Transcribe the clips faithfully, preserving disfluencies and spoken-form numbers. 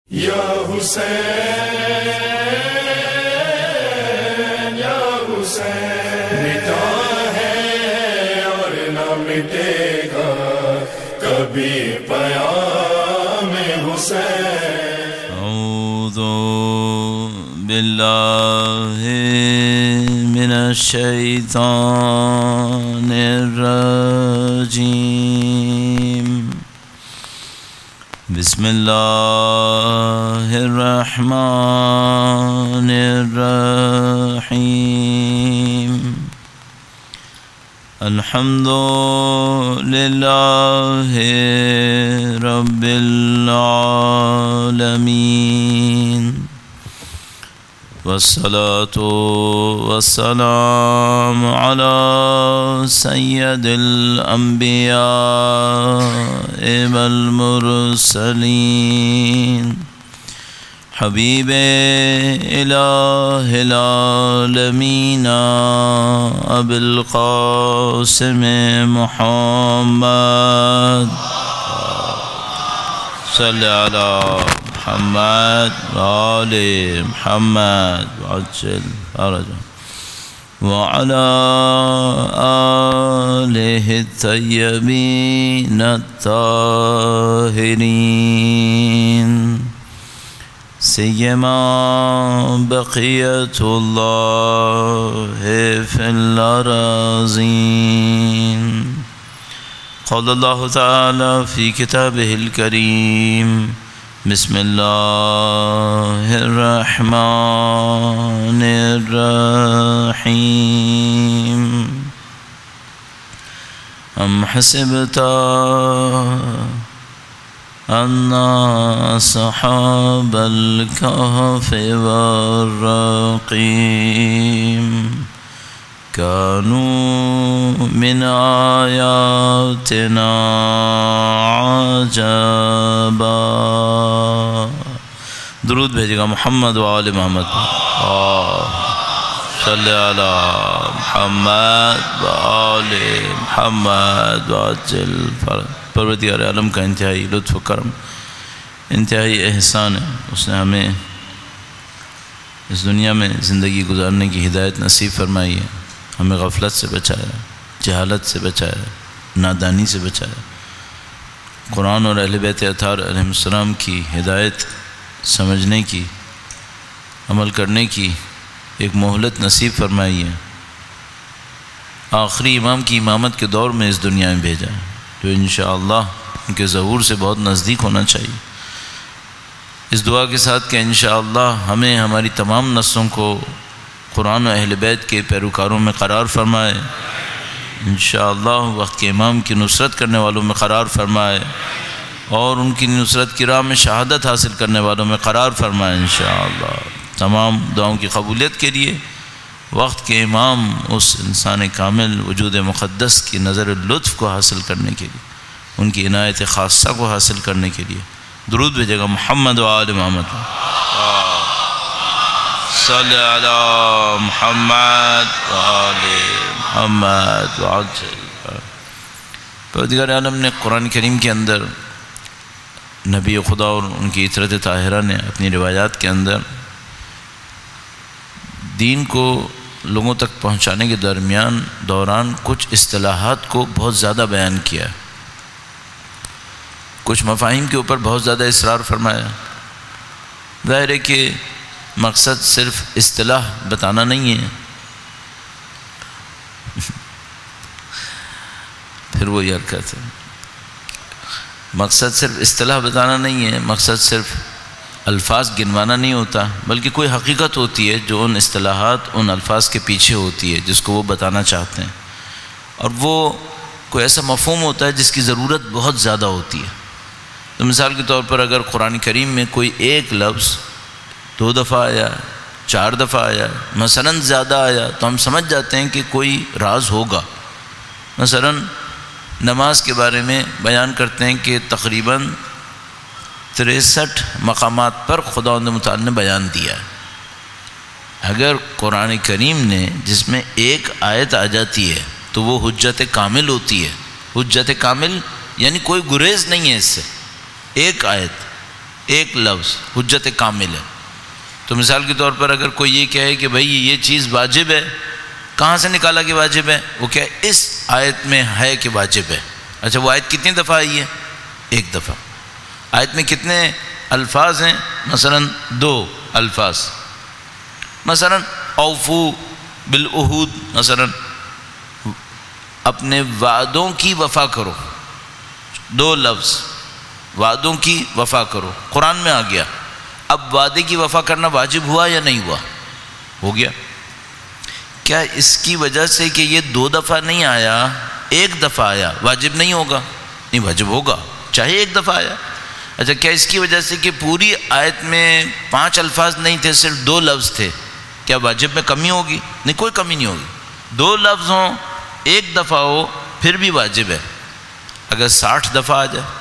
یا حسین یا حسین مٹا ہے اور نہ مٹے گا کبھی پیام حسین۔ اعوذ باللہ من الشیطان الرجیم، بسم اللہ الرحمن الرحیم، الحمد للہ رب العالمین، والصلاة والسلام علی سید الانبیاء والمرسلین، حبیب الہ العالمین ابی القاسم محمد، صلی علی محمد وآل محمد وعجل فرجهم وعلى آله الطيبين الطاهرين، سيما بقية الله في الأراضين، قال الله تعالى في كتابه الكريم، بسم اللہ الرحمن الرحیم، ام حسبت ان اصحاب الکہف والرقیم كانوا من آياتنا عجبا۔ درود بھیجے گا محمد و آل محمد، صلی علی محمد و آل محمد وعجل فرج۔ پروردگار عالم کا انتہائی لطف و کرم، انتہائی احسان ہے، اس نے ہمیں اس دنیا میں زندگی گزارنے کی ہدایت نصیب فرمائی ہے، ہمیں غفلت سے بچایا، جہالت سے بچایا، نادانی سے بچایا، قرآن اور اہل بیت اطہار علیہ السلام کی ہدایت سمجھنے کی، عمل کرنے کی ایک مہلت نصیب فرمائی ہے، آخری امام کی امامت کے دور میں اس دنیا میں بھیجا ہے، جو انشاءاللہ ان کے ظہور سے بہت نزدیک ہونا چاہیے۔ اس دعا کے ساتھ کہ انشاءاللہ ہمیں ہماری تمام نسلوں کو قرآن و اہل بیت کے پیروکاروں میں قرار فرمائے، انشاءاللہ وقت کے امام کی نصرت کرنے والوں میں قرار فرمائے، اور ان کی نصرت کی راہ میں شہادت حاصل کرنے والوں میں قرار فرمائے انشاءاللہ۔ تمام دعاؤں کی قبولیت کے لیے وقت کے امام اس انسان کامل وجود مقدس کی نظر لطف کو حاصل کرنے کے لیے، ان کی عنایت خاصہ کو حاصل کرنے کے لیے درود بھیجے گا محمد و آل محمد، صلی علی محمد و آل محمد وعجل۔ پروردگار عالم نے قرآن کریم کے اندر نبی خدا اور ان کی عطرت طاہرہ نے اپنی روایات کے اندر دین کو لوگوں تک پہنچانے کے درمیان دوران کچھ اصطلاحات کو بہت زیادہ بیان کیا، کچھ مفاہیم کے اوپر بہت زیادہ اصرار فرمایا۔ ظاہر ہے کہ مقصد صرف اصطلاح بتانا نہیں ہے، پھر وہ یہ حرکت ہے، مقصد صرف اصطلاح بتانا نہیں ہے، مقصد صرف الفاظ گنوانا نہیں ہوتا، بلکہ کوئی حقیقت ہوتی ہے جو ان اصطلاحات ان الفاظ کے پیچھے ہوتی ہے جس کو وہ بتانا چاہتے ہیں، اور وہ کوئی ایسا مفہوم ہوتا ہے جس کی ضرورت بہت زیادہ ہوتی ہے۔ تو مثال کے طور پر اگر قرآن کریم میں کوئی ایک لفظ دو دفعہ آیا، چار دفعہ آیا، مثلاً زیادہ آیا، تو ہم سمجھ جاتے ہیں کہ کوئی راز ہوگا۔ مثلاً نماز کے بارے میں بیان کرتے ہیں کہ تقریباً تریسٹھ مقامات پر خداوند متعال نے بیان دیا ہے۔ اگر قرآن کریم نے جس میں ایک آیت آ جاتی ہے تو وہ حجت کامل ہوتی ہے۔ حجت کامل یعنی کوئی گریز نہیں ہے اس سے، ایک آیت ایک لفظ حجت کامل ہے۔ تو مثال کے طور پر اگر کوئی یہ کہے کہ بھئی یہ چیز واجب ہے، کہاں سے نکالا کہ واجب ہے؟ وہ کہ اس آیت میں ہے کہ واجب ہے۔ اچھا وہ آیت کتنی دفعہ آئی ہے؟ ایک دفعہ۔ آیت میں کتنے الفاظ ہیں؟ مثلا دو الفاظ، مثلا اوفو بالعہود، مثلا اپنے وعدوں کی وفا کرو، دو لفظ، وعدوں کی وفا کرو، قرآن میں آ گیا۔ اب وعدے کی وفا کرنا واجب ہوا یا نہیں ہوا؟ ہو گیا۔ کیا اس کی وجہ سے کہ یہ دو دفعہ نہیں آیا، ایک دفعہ آیا، واجب نہیں ہوگا؟ نہیں، واجب ہوگا چاہے ایک دفعہ آیا۔ اچھا کیا اس کی وجہ سے کہ پوری آیت میں پانچ الفاظ نہیں تھے، صرف دو لفظ تھے، کیا واجب میں کمی ہوگی؟ نہیں، کوئی کمی نہیں ہوگی۔ دو لفظ ہوں، ایک دفعہ ہو، پھر بھی واجب ہے۔ اگر ساٹھ دفعہ آ جائے،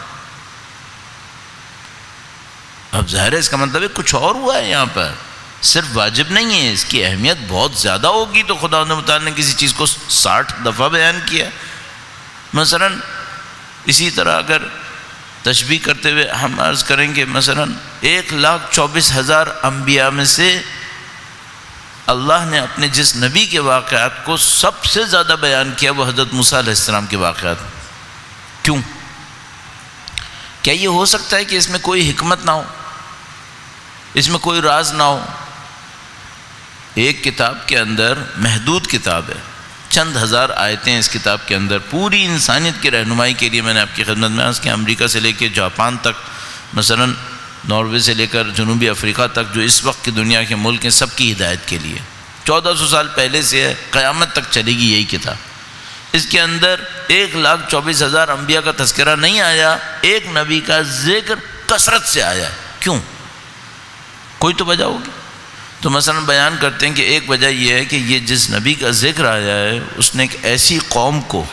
اب ظاہر ہے اس کا مطلب ہے کچھ اور ہوا ہے یہاں پر، صرف واجب نہیں ہے، اس کی اہمیت بہت زیادہ ہوگی۔ تو خدا متعالی نے کسی چیز کو ساٹھ دفعہ بیان کیا۔ مثلا اسی طرح اگر تشبیہ کرتے ہوئے ہم عرض کریں گے، مثلا ایک لاکھ چوبیس ہزار انبیاء میں سے اللہ نے اپنے جس نبی کے واقعات کو سب سے زیادہ بیان کیا وہ حضرت موسیٰ علیہ السلام کے واقعات۔ کیوں؟ کیا یہ ہو سکتا ہے کہ اس میں کوئی حکمت نہ ہو، اس میں کوئی راز نہ ہو؟ ایک کتاب کے اندر، محدود کتاب ہے، چند ہزار آیتیں اس کتاب کے اندر، پوری انسانیت کی رہنمائی کے لیے میں نے آپ کی خدمت میں عرض کیا، امریکہ سے لے کے جاپان تک، مثلا ناروے سے لے کر جنوبی افریقہ تک، جو اس وقت کی دنیا کے ملک ہیں، سب کی ہدایت کے لیے چودہ سو سال پہلے سے ہے، قیامت تک چلے گی یہی کتاب۔ اس کے اندر ایک لاکھ چوبیس ہزار انبیاء کا تذکرہ نہیں آیا، ایک نبی کا ذکر کثرت سے آیا ہے۔ کیوں؟ کوئی تو وجہ ہوگی۔ تو مثلا بیان کرتے ہیں کہ ایک وجہ یہ ہے کہ یہ جس نبی کا ذکر آیا ہے اس نے ایک ایسی قوم کو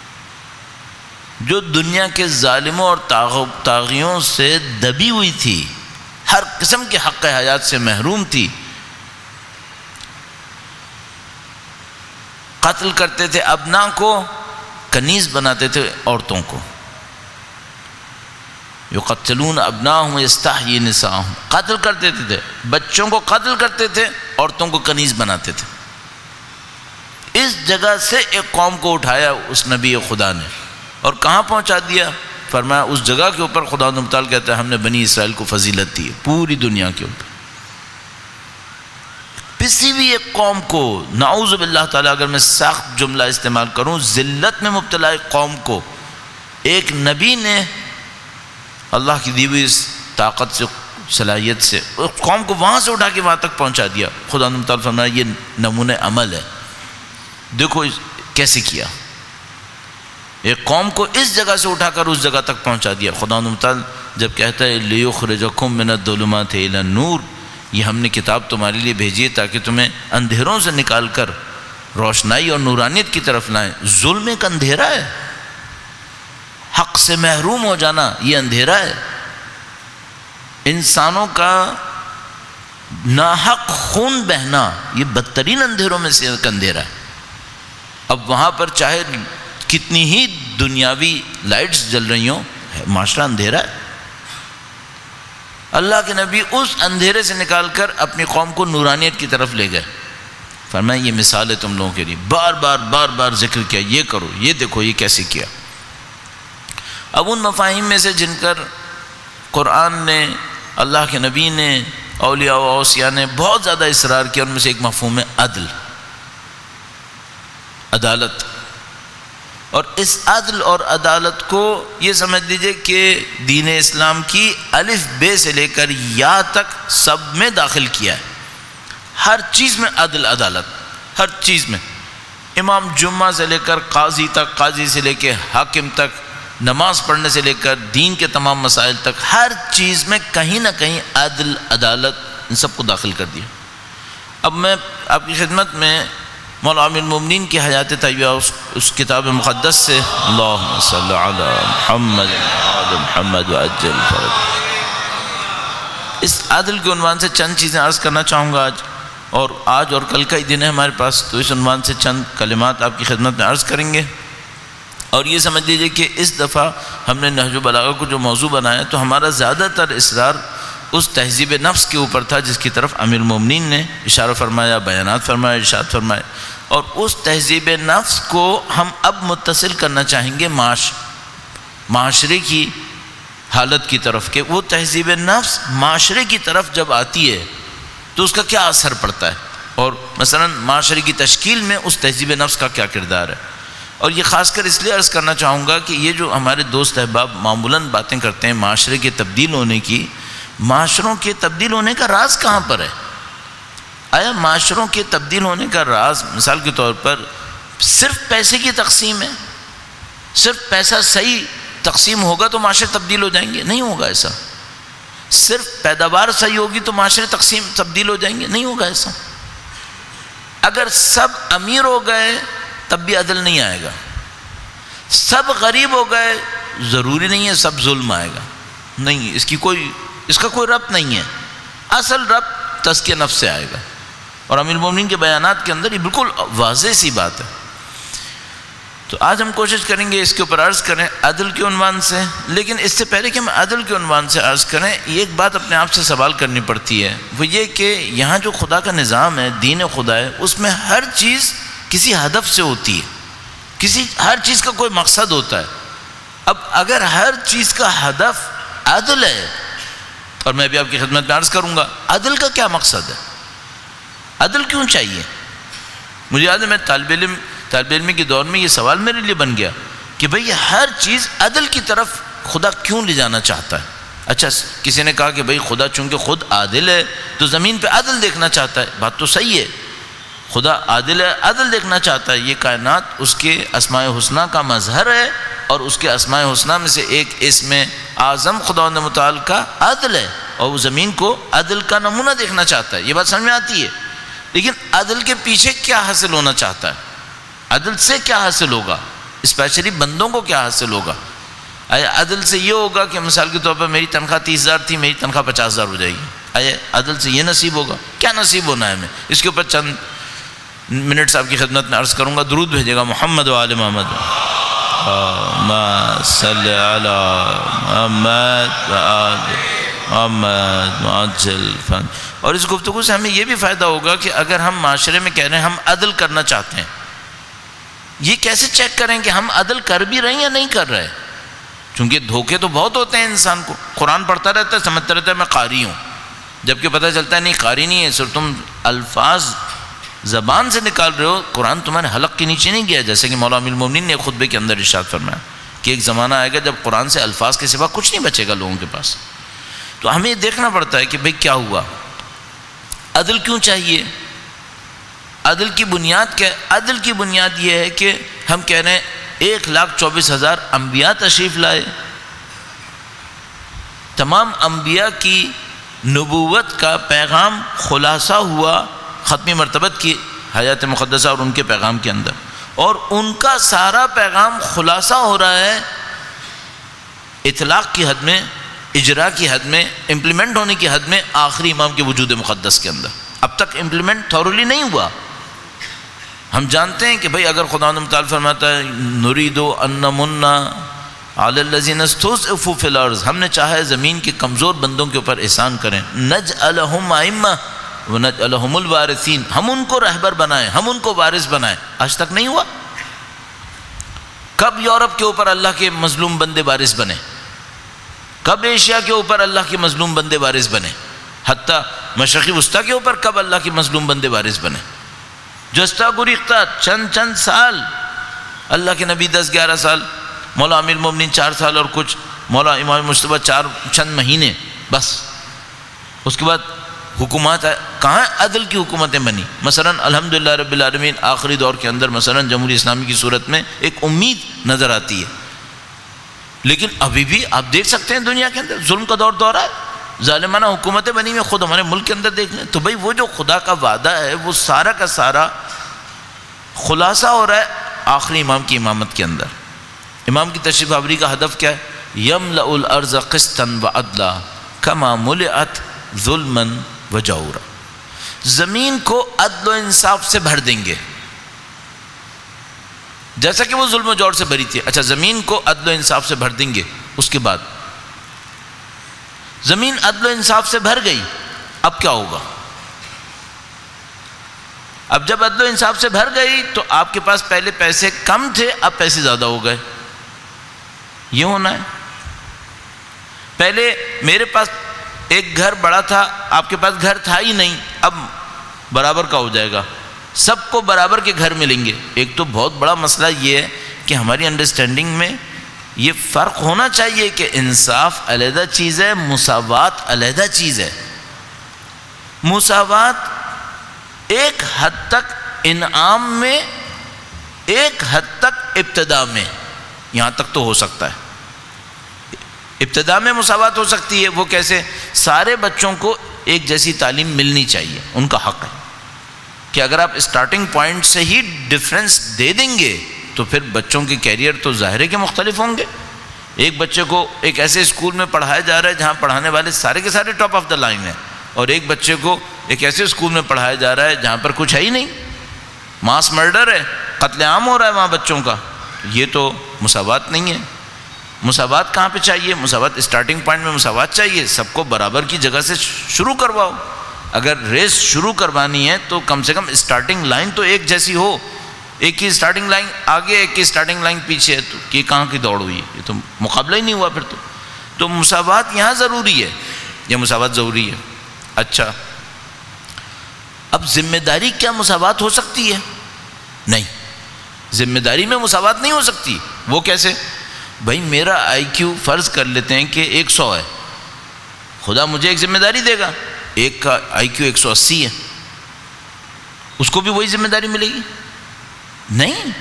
جو دنیا کے ظالموں اور طاغیوں سے دبی ہوئی تھی، ہر قسم کے حق حیات سے محروم تھی، قتل کرتے تھے ابنا کو، کنیز بناتے تھے عورتوں کو، یقتلون ابناہم ویستحیی نساءہم، قتل کرتے تھے، بچوں کو قتل کرتے تھے، عورتوں کو کنیز بناتے تھے۔ اس جگہ سے ایک قوم کو اٹھایا اس نبی خدا نے اور کہاں پہنچا دیا؟ فرمایا اس جگہ کے اوپر خدا متعال کہتا ہے ہم نے بنی اسرائیل کو فضیلت دی ہے پوری دنیا کے اوپر۔ کسی بھی ایک قوم کو، نعوذ باللہ تعالیٰ اگر میں سخت جملہ استعمال کروں، ذلت میں مبتلا ایک قوم کو ایک نبی نے اللہ کی دی ہوئی اس طاقت سے، صلاحیت سے اس قوم کو وہاں سے اٹھا کے وہاں تک پہنچا دیا۔ خدا متعال فرمایا یہ نمونہ عمل ہے، دیکھو کیسے کیا، ایک قوم کو اس جگہ سے اٹھا کر اس جگہ تک پہنچا دیا۔ خدا متعال جب کہتا ہے لِيُخْرِجَكُم مِّنَ الظُّلُمَاتِ إِلَى النُّورِ، یہ ہم نے کتاب تمہارے لیے بھیجی ہے تاکہ تمہیں اندھیروں سے نکال کر روشنائی اور نورانیت کی طرف لائیں۔ ظلم ایک اندھیرا ہے، حق سے محروم ہو جانا یہ اندھیرا ہے، انسانوں کا ناحق خون بہنا یہ بدترین اندھیروں میں سے ایک اندھیرا ہے۔ اب وہاں پر چاہے کتنی ہی دنیاوی لائٹس جل رہی ہوں، معاشرہ اندھیرا ہے۔ اللہ کے نبی اس اندھیرے سے نکال کر اپنی قوم کو نورانیت کی طرف لے گئے۔ فرمایا یہ مثال ہے تم لوگوں کے لیے، بار بار بار بار ذکر کیا، یہ کرو، یہ دیکھو یہ کیسے کیا۔ اب ان مفاہیم میں سے جن پر قرآن نے، اللہ کے نبی نے، اولیاء و اوصیاء نے بہت زیادہ اصرار کیا، ان میں سے ایک مفہوم ہے عدل، عدالت۔ اور اس عدل اور عدالت کو یہ سمجھ لیجئے کہ دین اسلام کی الف بے سے لے کر یا تک سب میں داخل کیا ہے، ہر چیز میں عدل عدالت، ہر چیز میں، امام جمعہ سے لے کر قاضی تک، قاضی سے لے کے حاکم تک، نماز پڑھنے سے لے کر دین کے تمام مسائل تک، ہر چیز میں کہیں نہ کہیں عدل عدالت ان سب کو داخل کر دیا۔ اب میں آپ کی خدمت میں مولا امیر المومنین کی حیات طیبہ اس, اس کتاب مقدس سے اللہم صلی علی محمد وعلی محمد وعجل فرج، اس عدل کے عنوان سے چند چیزیں عرض کرنا چاہوں گا آج، اور آج اور کل کا ہی دن ہے ہمارے پاس، تو اس عنوان سے چند کلمات آپ کی خدمت میں عرض کریں گے۔ اور یہ سمجھ لیجیے کہ اس دفعہ ہم نے نہج البلاغہ کو جو موضوع بنایا تو ہمارا زیادہ تر اصرار اس تہذیب نفس کے اوپر تھا جس کی طرف امیر المومنین نے اشارہ فرمایا، بیانات فرمایا، ارشاد فرمایا. اور اس تہذیب نفس کو ہم اب متصل کرنا چاہیں گے معاش معاشرے کی حالت کی طرف، کہ وہ تہذیب نفس معاشرے کی طرف جب آتی ہے تو اس کا کیا اثر پڑتا ہے، اور مثلا معاشرے کی تشکیل میں اس تہذیب نفس کا کیا کردار ہے. اور یہ خاص کر اس لیے عرض کرنا چاہوں گا کہ یہ جو ہمارے دوست احباب معمولاً باتیں کرتے ہیں معاشرے کے تبدیل ہونے کی، معاشروں کے تبدیل ہونے کا راز کہاں پر ہے؟ آیا معاشروں کے تبدیل ہونے کا راز مثال کے طور پر صرف پیسے کی تقسیم ہے؟ صرف پیسہ صحیح تقسیم ہوگا تو معاشرے تبدیل ہو جائیں گے؟ نہیں ہوگا ایسا. صرف پیداوار صحیح ہوگی تو معاشرے تقسیم تبدیل ہو جائیں گے؟ نہیں ہوگا ایسا. اگر سب امیر ہو گئے تب بھی عدل نہیں آئے گا. سب غریب ہو گئے ضروری نہیں ہے سب ظلم آئے گا. نہیں، اس کی کوئی اس کا کوئی ربط نہیں ہے. اصل ربط تزکیہ نفس سے آئے گا. اور امیر المومنین کے بیانات کے اندر یہ بالکل واضح سی بات ہے. تو آج ہم کوشش کریں گے اس کے اوپر عرض کریں عدل کے عنوان سے. لیکن اس سے پہلے کہ ہم عدل کے عنوان سے عرض کریں، یہ ایک بات اپنے آپ سے سوال کرنی پڑتی ہے، وہ یہ کہ یہاں جو خدا کا نظام ہے، دین خدا ہے، اس میں ہر چیز کسی ہدف سے ہوتی ہے، کسی ہر چیز کا کوئی مقصد ہوتا ہے. اب اگر ہر چیز کا ہدف عدل ہے، اور میں بھی آپ کی خدمت میں عرض کروں گا عدل کا کیا مقصد ہے، عدل کیوں چاہیے؟ مجھے یاد ہے میں طالب علم طالب علمی کے دور میں یہ سوال میرے لیے بن گیا کہ بھئی ہر چیز عدل کی طرف خدا کیوں لے جانا چاہتا ہے؟ اچھا کسی نے کہا کہ بھئی خدا چونکہ خود عادل ہے تو زمین پہ عدل دیکھنا چاہتا ہے. بات تو صحیح ہے، خدا عادل ہے، عدل دیکھنا چاہتا ہے. یہ کائنات اس کے اسماء حسنہ کا مظہر ہے، اور اس کے اسماء حسنہ میں سے ایک اسم اعظم خداوند متعال کا عدل ہے، اور وہ زمین کو عدل کا نمونہ دیکھنا چاہتا ہے. یہ بات سمجھ میں آتی ہے. لیکن عدل کے پیچھے کیا حاصل ہونا چاہتا ہے؟ عدل سے کیا حاصل ہوگا؟ اسپیشلی بندوں کو کیا حاصل ہوگا؟ آیا عدل سے یہ ہوگا کہ مثال کے طور پر میری تنخواہ تیس ہزار تھی، میری تنخواہ پچاس ہزار ہو جائے گی؟ آیا عدل سے یہ نصیب ہوگا؟ کیا نصیب ہونا ہے ہمیں؟ اس کے اوپر چند منٹس آپ کی خدمت میں عرض کروں گا. درود بھیجے گا محمد و آل محمد. اللہم صلی علی محمد و آل محمد معجل فن. اور اس گفتگو سے ہمیں یہ بھی فائدہ ہوگا کہ اگر ہم معاشرے میں کہہ رہے ہیں ہم عدل کرنا چاہتے ہیں، یہ کیسے چیک کریں کہ ہم عدل کر بھی رہے ہیں یا نہیں کر رہے؟ چونکہ دھوکے تو بہت ہوتے ہیں انسان کو. قرآن پڑھتا رہتا ہے، سمجھتا رہتا ہے میں قاری ہوں، جبکہ پتہ چلتا ہے نہیں قاری نہیں ہے، صرف تم الفاظ زبان سے نکال رہے ہو، قرآن تمہارے حلق کے نیچے نہیں گیا. جیسے کہ مولا امیر المومنین نے خطبے کے اندر ارشاد فرمایا کہ ایک زمانہ آئے گا جب قرآن سے الفاظ کے سوا کچھ نہیں بچے گا لوگوں کے پاس. تو ہمیں یہ دیکھنا پڑتا ہے کہ بھئی کیا ہوا، عدل کیوں چاہیے؟ عدل کی بنیاد کیا ہے؟ عدل کی بنیاد یہ ہے کہ ہم کہہ رہے ہیں ایک لاکھ چوبیس ہزار انبیاء تشریف لائے، تمام انبیاء کی نبوت کا پیغام خلاصہ ہوا ختمی مرتبت کی حیات مقدسہ اور ان کے پیغام کے اندر، اور ان کا سارا پیغام خلاصہ ہو رہا ہے اطلاق کی حد میں، اجرا کی حد میں، امپلیمنٹ ہونے کی حد میں آخری امام کے وجود مقدس کے اندر. اب تک امپلیمنٹ تھورولی نہیں ہوا. ہم جانتے ہیں کہ بھئی اگر خدا متعال فرماتا ہے نریدو ان نمنا علی الذین استضعفوا فی الارض، ہم نے چاہا ہے زمین کے کمزور بندوں کے اوپر احسان کریں، نجعلہم ائمہ ونجعلہم الوارثین، ہم ان کو رہبر بنائیں، ہم ان کو وارث بنائیں. آج تک نہیں ہوا. کب یورپ کے اوپر اللہ کے مظلوم بندے وارث بنے؟ کب ایشیا کے اوپر اللہ کے مظلوم بندے وارث بنے؟ حتیٰ مشرقی وسطیٰ کے اوپر کب اللہ کے مظلوم بندے وارث بنے؟ جستا گریختہ چند چند سال، اللہ کے نبی دس گیارہ سال، مولا امیر المومنین چار سال اور کچھ، مولا امام مجتبیٰ چار چند مہینے بس. اس کے بعد حکومات کہاں عدل کی حکومتیں بنی؟ مثلا الحمدللہ رب العالمین آخری دور کے اندر مثلا جمہوری اسلامی کی صورت میں ایک امید نظر آتی ہے. لیکن ابھی بھی آپ دیکھ سکتے ہیں دنیا کے اندر ظلم کا دور دورہ ہے، ظالمانہ حکومتیں بنی ہوئی. خود ہمارے ملک کے اندر دیکھ لیں تو بھئی وہ جو خدا کا وعدہ ہے وہ سارا کا سارا خلاصہ ہو رہا ہے آخری امام کی امامت کے اندر. امام کی تشریف آوری کا ہدف کیا ہے؟ یملأ الارض قسطا وعدلا کما ملئت ظلما وجورا. زمین کو عدل و انصاف سے بھر دیں گے جیسا کہ وہ ظلم و جور سے بھری تھی. اچھا زمین کو عدل و انصاف سے بھر دیں گے، اس کے بعد زمین عدل و انصاف سے بھر گئی، اب کیا ہوگا؟ اب جب عدل و انصاف سے بھر گئی تو آپ کے پاس پہلے پیسے کم تھے، اب پیسے زیادہ ہو گئے. یہ ہونا ہے. پہلے میرے پاس ایک گھر بڑا تھا، آپ کے پاس گھر تھا ہی نہیں، اب برابر کا ہو جائے گا، سب کو برابر کے گھر ملیں گے. ایک تو بہت بڑا مسئلہ یہ ہے کہ ہماری انڈرسٹینڈنگ میں یہ فرق ہونا چاہیے کہ انصاف علیحدہ چیز ہے، مساوات علیحدہ چیز ہے. مساوات ایک حد تک انعام میں، ایک حد تک ابتدا میں، یہاں تک تو ہو سکتا ہے. ابتدا میں مساوات ہو سکتی ہے. وہ کیسے؟ سارے بچوں کو ایک جیسی تعلیم ملنی چاہیے، ان کا حق ہے کہ اگر آپ اسٹارٹنگ پوائنٹ سے ہی ڈفرینس دے دیں گے تو پھر بچوں کے کیریئر تو ظاہر ہے کہ مختلف ہوں گے. ایک بچے کو ایک ایسے اسکول میں پڑھایا جا رہا ہے جہاں پڑھانے والے سارے کے سارے ٹاپ آف دا لائن ہیں، اور ایک بچے کو ایک ایسے اسکول میں پڑھایا جا رہا ہے جہاں پر کچھ ہے ہی نہیں، ماس مرڈر ہے، قتل عام ہو رہا ہے وہاں بچوں کا. یہ تو مساوات نہیں ہے. مساوات کہاں پہ چاہیے؟ مساوات اسٹارٹنگ پوائنٹ میں مساوات چاہیے، سب کو برابر کی جگہ سے شروع کرواؤ. اگر ریس شروع کروانی ہے تو کم سے کم اسٹارٹنگ لائن تو ایک جیسی ہو. ایک کی اسٹارٹنگ لائن آگے، ایک کی اسٹارٹنگ لائن پیچھے ہے، تو یہ کہاں کی دوڑ ہوئی؟ یہ تو مقابلہ ہی نہیں ہوا پھر تو. تو مساوات یہاں ضروری ہے، یہ مساوات ضروری ہے. اچھا، اب ذمہ داری کیا مساوات ہو سکتی ہے؟ نہیں، ذمہ داری میں مساوات نہیں ہو سکتی. وہ کیسے؟ بھائی میرا آئی کیو فرض کر لیتے ہیں کہ ایک سو ہے، خدا مجھے ایک ذمہ داری دے گا، ایک کا آئی کیو ایک سو اسی ہے، اس کو بھی وہی ذمہ داری ملے گی؟ نہیں.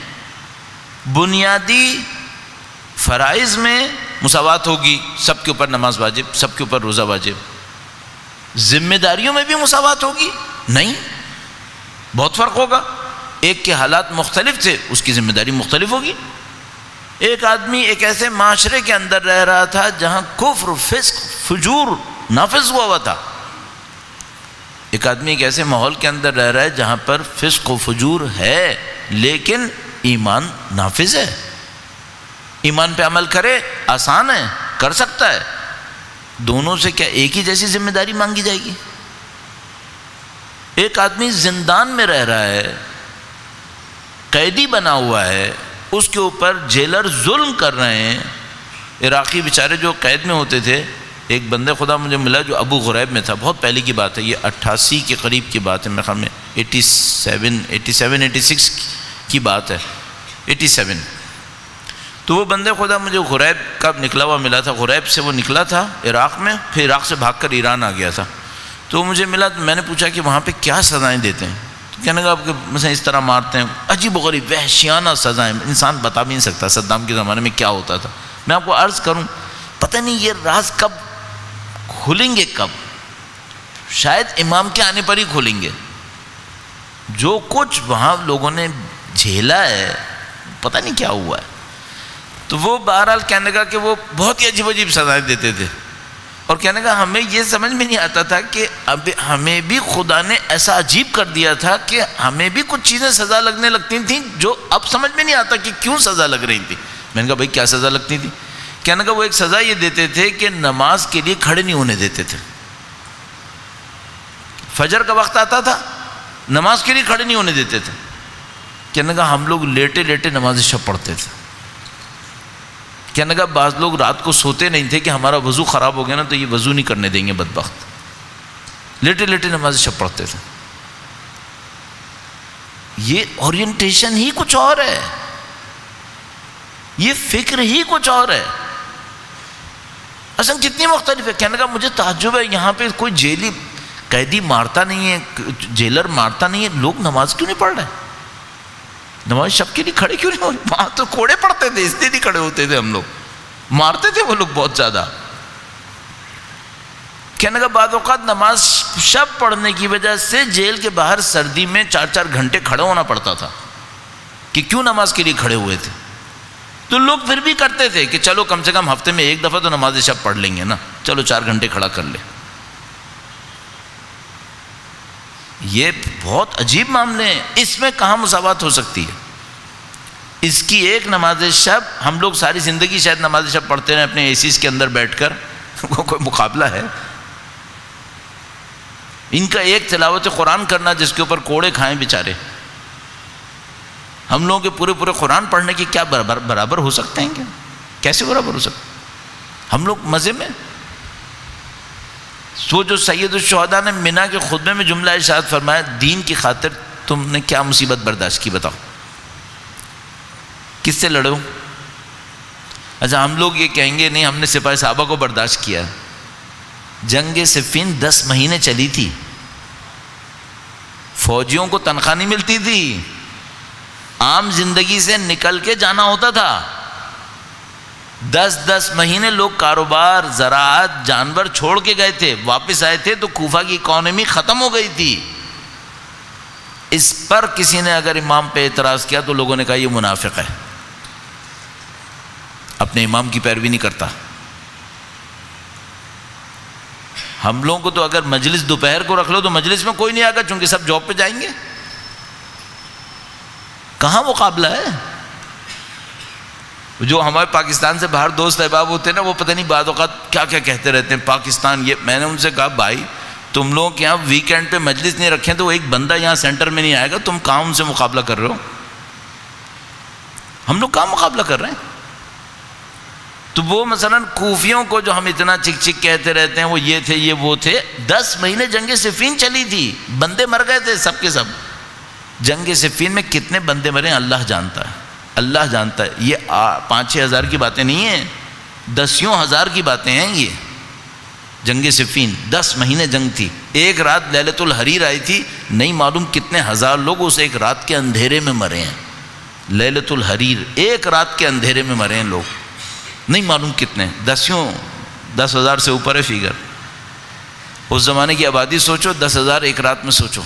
بنیادی فرائض میں مساوات ہوگی، سب کے اوپر نماز واجب، سب کے اوپر روزہ واجب. ذمہ داریوں میں بھی مساوات ہوگی؟ نہیں، بہت فرق ہوگا. ایک کے حالات مختلف تھے، اس کی ذمہ داری مختلف ہوگی. ایک آدمی ایک ایسے معاشرے کے اندر رہ رہا تھا جہاں کفر، فسق، فجور نافذ ہوا ہوا تھا. ایک آدمی ایک ایسے ماحول کے اندر رہ رہا ہے جہاں پر فسق و فجور ہے لیکن ایمان نافذ ہے. ایمان پہ عمل کرے، آسان ہے، کر سکتا ہے. دونوں سے کیا ایک ہی جیسی ذمہ داری مانگی جائے گی؟ ایک آدمی زندان میں رہ رہا ہے، قیدی بنا ہوا ہے، اس کے اوپر جیلر ظلم کر رہے ہیں. عراقی بیچارے جو قید میں ہوتے تھے، ایک بندے خدا مجھے ملا جو ابو غریب میں تھا، بہت پہلے کی بات ہے، یہ اٹھاسی کے قریب کی بات ہے، میرے خیال میں eighty seven eighty seven eighty six کی بات ہے، ایٹی سیون. تو وہ بندے خدا مجھے غریب کا نکلا ہوا ملا تھا. غریب سے وہ نکلا تھا عراق میں، پھر عراق سے بھاگ کر ایران آ گیا تھا. تو مجھے ملا، تو میں نے پوچھا کہ وہاں پہ کیا سزائیں دیتے ہیں؟ تو کہنے لگا آپ کے مثلا اس طرح مارتے ہیں، عجیب و غریب وحشیانہ سزائیں، انسان بتا بھی نہیں سکتا صدام کے زمانے میں کیا ہوتا تھا. میں آپ کو عرض کروں، پتہ نہیں یہ راز کب کھلیں گے، کب؟ شاید امام کے آنے پر ہی کھلیں گے. جو کچھ وہاں لوگوں نے جھیلا ہے پتہ نہیں کیا ہوا ہے. تو وہ بہرحال کہنے لگا کہ وہ بہت ہی عجیب عجیب سزائیں دیتے تھے، اور کہنے لگا ہمیں یہ سمجھ میں نہیں آتا تھا کہ اب ہمیں بھی خدا نے ایسا عجیب کر دیا تھا کہ ہمیں بھی کچھ چیزیں سزا لگنے لگتی تھیں جو اب سمجھ میں نہیں آتا کہ کیوں سزا لگ رہی تھی. میں نے کہا بھائی کیا سزا لگتی تھی؟ کہنے لگا وہ ایک سزا یہ دیتے تھے کہ نماز کے لیے کھڑے نہیں ہونے دیتے تھے. فجر کا وقت آتا تھا، نماز کے لیے کھڑے نہیں ہونے دیتے تھے. کہنے لگا ہم لوگ لیٹے لیٹے نماز شب پڑھتے تھے. کہنے لگا بعض لوگ رات کو سوتے نہیں تھے کہ ہمارا وضو خراب ہو گیا نا تو یہ وضو نہیں کرنے دیں گے بدبخت. لیٹے لیٹے نماز شب پڑھتے تھے. یہ اورینٹیشن ہی کچھ اور ہے، یہ فکر ہی کچھ اور ہے. اصل کتنی مختلف ہے. کہنے لگا مجھے تعجب ہے، یہاں پہ کوئی جیلی قیدی مارتا نہیں ہے، جیلر مارتا نہیں ہے، لوگ نماز کیوں نہیں پڑھ رہے؟ نماز شب کے لیے کھڑے کیوں نہیں ہو رہے؟ وہاں تو کوڑے پڑتے تھے، اس لیے نہیں کھڑے ہوتے تھے ہم لوگ، مارتے تھے وہ لوگ بہت زیادہ. کہنے کا بعض اوقات نماز شب پڑھنے کی وجہ سے جیل کے باہر سردی میں چار چار گھنٹے کھڑے ہونا پڑتا تھا کہ کیوں نماز کے لیے کھڑے ہوئے تھے. تو لوگ پھر بھی کرتے تھے کہ چلو کم سے کم ہفتے میں ایک دفعہ تو نماز شب پڑھ لیں گے نا، چلو چار گھنٹے کھڑا کر لیں. یہ بہت عجیب معاملے ہیں. اس میں کہاں مساوات ہو سکتی ہے؟ اس کی ایک نماز شب، ہم لوگ ساری زندگی شاید نماز شب پڑھتے رہے اپنے اے سیز کے اندر بیٹھ کر، کوئی مقابلہ ہے؟ ان کا ایک تلاوت قرآن کرنا جس کے اوپر کوڑے کھائیں بیچارے، ہم لوگوں کے پورے پورے قرآن پڑھنے کی کیا برابر برابر ہو سکتے ہیں؟ کیا کیسے برابر ہو سکتے؟ ہم لوگ مزے میں. سو جو سید الشہداء نے منا کے خطبے میں جملہ ارشاد فرمایا، دین کی خاطر تم نے کیا مصیبت برداشت کی بتاؤ، کس سے لڑو؟ اچھا ہم لوگ یہ کہیں گے نہیں ہم نے سپاہی صحابہ کو برداشت کیا. جنگ صفین دس مہینے چلی تھی، فوجیوں کو تنخواہ نہیں ملتی تھی، عام زندگی سے نکل کے جانا ہوتا تھا. دس دس مہینے لوگ کاروبار، زراعت، جانور چھوڑ کے گئے تھے، واپس آئے تھے تو کوفہ کی اکانومی ختم ہو گئی تھی. اس پر کسی نے اگر امام پہ اعتراض کیا تو لوگوں نے کہا یہ منافق ہے، اپنے امام کی پیروی نہیں کرتا. ہم لوگوں کو تو اگر مجلس دوپہر کو رکھ لو تو مجلس میں کوئی نہیں آگا چونکہ سب جاب پہ جائیں گے. کہاں مقابلہ ہے؟ جو ہمارے پاکستان سے باہر دوست احباب ہوتے ہیں نا، وہ پتہ نہیں بعض اوقات کیا کیا کہتے رہتے ہیں پاکستان یہ. میں نے ان سے کہا بھائی تم لوگ کے یہاں ویکینڈ پہ مجلس نہیں رکھیں تو ایک بندہ یہاں سینٹر میں نہیں آئے گا، تم کہاں ان سے مقابلہ کر رہے ہو؟ ہم لوگ کہاں مقابلہ کر رہے ہیں؟ تو وہ مثلا کوفیوں کو جو ہم اتنا چک چک کہتے رہتے ہیں وہ یہ تھے یہ وہ تھے، دس مہینے جنگ صفین چلی تھی، بندے مر گئے تھے سب کے سب. جنگ صفین میں کتنے بندے مرے اللہ جانتا ہے، اللہ جانتا ہے. یہ پانچ چھ ہزار کی باتیں نہیں ہیں، دسیوں ہزار کی باتیں ہیں. یہ جنگ صفین دس مہینے جنگ تھی، ایک رات لیلۃ الحریر آئی تھی، نہیں معلوم کتنے ہزار لوگ اس ایک رات کے اندھیرے میں مرے ہیں. لیلۃ الحریر ایک رات کے اندھیرے میں مرے ہیں لوگ، نہیں معلوم کتنے، دسیوں دس ہزار سے اوپر ہے فیگر. اس زمانے کی آبادی سوچو، دس ہزار ایک رات میں سوچو.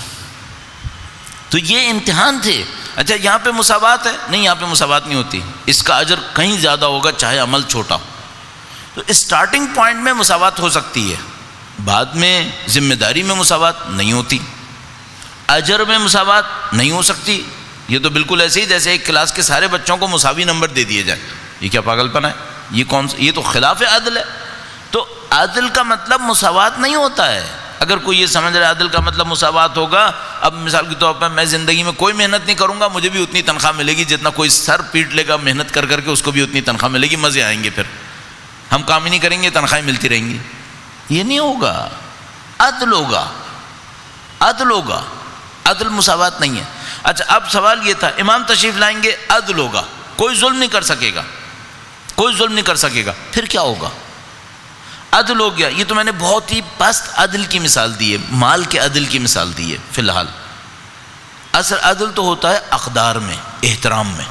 تو یہ امتحان تھے. اچھا یہاں پہ مساوات ہے؟ نہیں، یہاں پہ مساوات نہیں ہوتی، اس کا اجر کہیں زیادہ ہوگا چاہے عمل چھوٹا ہو. تو اسٹارٹنگ پوائنٹ میں مساوات ہو سکتی ہے، بعد میں ذمہ داری میں مساوات نہیں ہوتی، اجر میں مساوات نہیں ہو سکتی. یہ تو بالکل ایسے ہی جیسے ایک کلاس کے سارے بچوں کو مساوی نمبر دے دیے جائیں. یہ کیا پاگل پن ہے؟ یہ کون سا؟ یہ تو خلاف عدل ہے. تو عدل کا مطلب مساوات نہیں ہوتا ہے. اگر کوئی یہ سمجھ رہا ہے عدل کا مطلب مساوات ہوگا، اب مثال کے طور پر میں زندگی میں کوئی محنت نہیں کروں گا، مجھے بھی اتنی تنخواہ ملے گی جتنا کوئی سر پیٹ لے گا محنت کر کر کے، اس کو بھی اتنی تنخواہ ملے گی، مزے آئیں گے، پھر ہم کام ہی نہیں کریں گے، تنخواہیں ملتی رہیں گی. یہ نہیں ہوگا. عدل ہوگا، عدل ہوگا، عدل مساوات نہیں ہے. اچھا اب سوال یہ تھا، امام تشریف لائیں گے، عدل ہوگا، کوئی ظلم نہیں کر سکے گا، کوئی ظلم نہیں کر سکے گا، پھر کیا ہوگا؟ عدل ہو گیا. یہ تو میں نے بہت ہی پست عدل کی مثال دی ہے، مال کے عدل کی مثال دی ہے. فی الحال اصل عدل تو ہوتا ہے اقدار میں، احترام میں.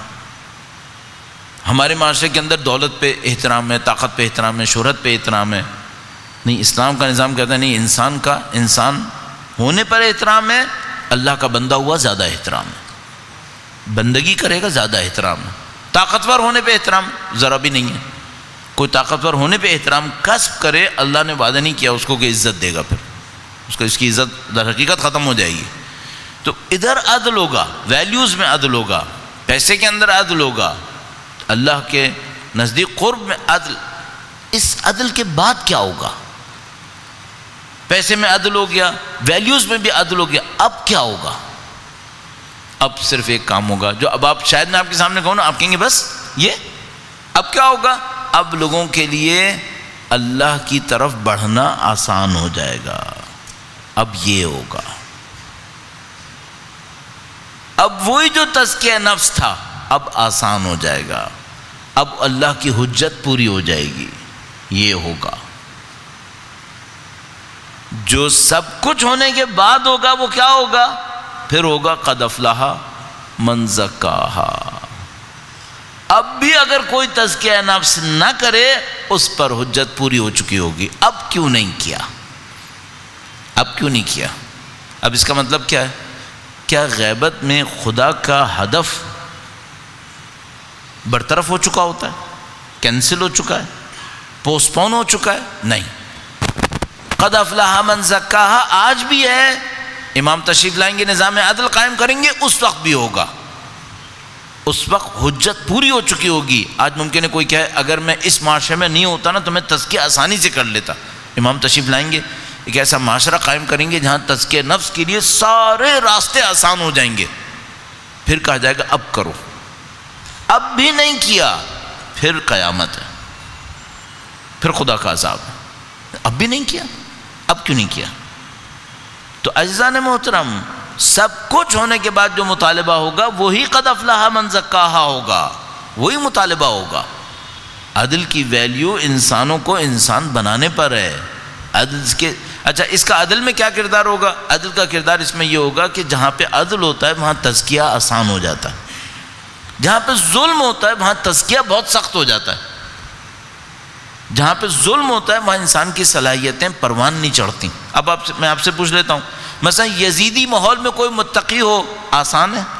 ہمارے معاشرے کے اندر دولت پہ احترام ہے، طاقت پہ احترام ہے، شہرت پہ احترام ہے. نہیں، اسلام کا نظام کہتا ہے نہیں، انسان کا انسان ہونے پر احترام ہے، اللہ کا بندہ ہوا زیادہ احترام ہے، بندگی کرے گا زیادہ احترام ہے. طاقتور ہونے پہ احترام ذرا بھی نہیں ہے. کوئی طاقتور ہونے پہ احترام کسب کرے، اللہ نے وعدہ نہیں کیا اس کو کہ عزت دے گا، پھر اس کو اس کی عزت در حقیقت ختم ہو جائے گی. تو ادھر عدل ہوگا، ویلیوز میں عدل ہوگا، پیسے کے اندر عدل ہوگا، اللہ کے نزدیک قرب میں عدل. اس عدل کے بعد کیا ہوگا؟ پیسے میں عدل ہو گیا، ویلیوز میں بھی عدل ہو گیا، اب کیا ہوگا؟ اب صرف ایک کام ہوگا جو اب آپ شاید میں آپ کے سامنے کہوں نا، آپ کہیں گے بس یہ. اب کیا ہوگا؟ اب لوگوں کے لیے اللہ کی طرف بڑھنا آسان ہو جائے گا. اب یہ ہوگا، اب وہی جو تزکیہ نفس تھا اب آسان ہو جائے گا، اب اللہ کی حجت پوری ہو جائے گی. یہ ہوگا. جو سب کچھ ہونے کے بعد ہوگا وہ کیا ہوگا؟ پھر ہوگا قد افلح من زکاہا. اب بھی اگر کوئی تزکیہ نفس نہ کرے اس پر حجت پوری ہو چکی ہوگی. اب کیوں نہیں کیا؟ اب کیوں نہیں کیا؟ اب اس کا مطلب کیا ہے؟ کیا غیبت میں خدا کا ہدف برطرف ہو چکا ہوتا ہے، کینسل ہو چکا ہے، پوسٹ پون ہو چکا ہے؟ نہیں. قد افلح من زکاہا آج بھی ہے. امام تشریف لائیں گے، نظام عدل قائم کریں گے، اس وقت بھی ہوگا. اس وقت حجت پوری ہو چکی ہوگی. آج ممکن ہے کوئی کہے اگر میں اس معاشرے میں نہیں ہوتا نا تو میں تزکیہ آسانی سے کر لیتا. امام تشریف لائیں گے، ایک ایسا معاشرہ قائم کریں گے جہاں تزکیہ نفس کے لیے سارے راستے آسان ہو جائیں گے. پھر کہا جائے گا اب کرو، اب بھی نہیں کیا پھر قیامت ہے، پھر خدا کا عذاب ہے. اب بھی نہیں کیا، اب کیوں نہیں کیا؟ تو عزیزان محترم، سب کچھ ہونے کے بعد جو مطالبہ ہوگا وہی قد افلح من زکاہا ہوگا، وہی مطالبہ ہوگا. عدل کی ویلیو انسانوں کو انسان بنانے پر ہے. عدل کے اچھا اس کا عدل میں کیا کردار ہوگا؟ عدل کا کردار اس میں یہ ہوگا کہ جہاں پہ عدل ہوتا ہے وہاں تزکیہ آسان ہو جاتا ہے، جہاں پہ ظلم ہوتا ہے وہاں تزکیہ بہت سخت ہو جاتا ہے. جہاں پہ ظلم ہوتا ہے وہاں انسان کی صلاحیتیں پروان نہیں چڑھتی. اب آپ سے میں آپ سے پوچھ لیتا ہوں، مثلا یزیدی ماحول میں کوئی متقی ہو آسان ہے؟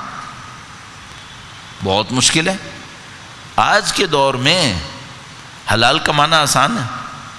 بہت مشکل ہے. آج کے دور میں حلال کمانا آسان ہے؟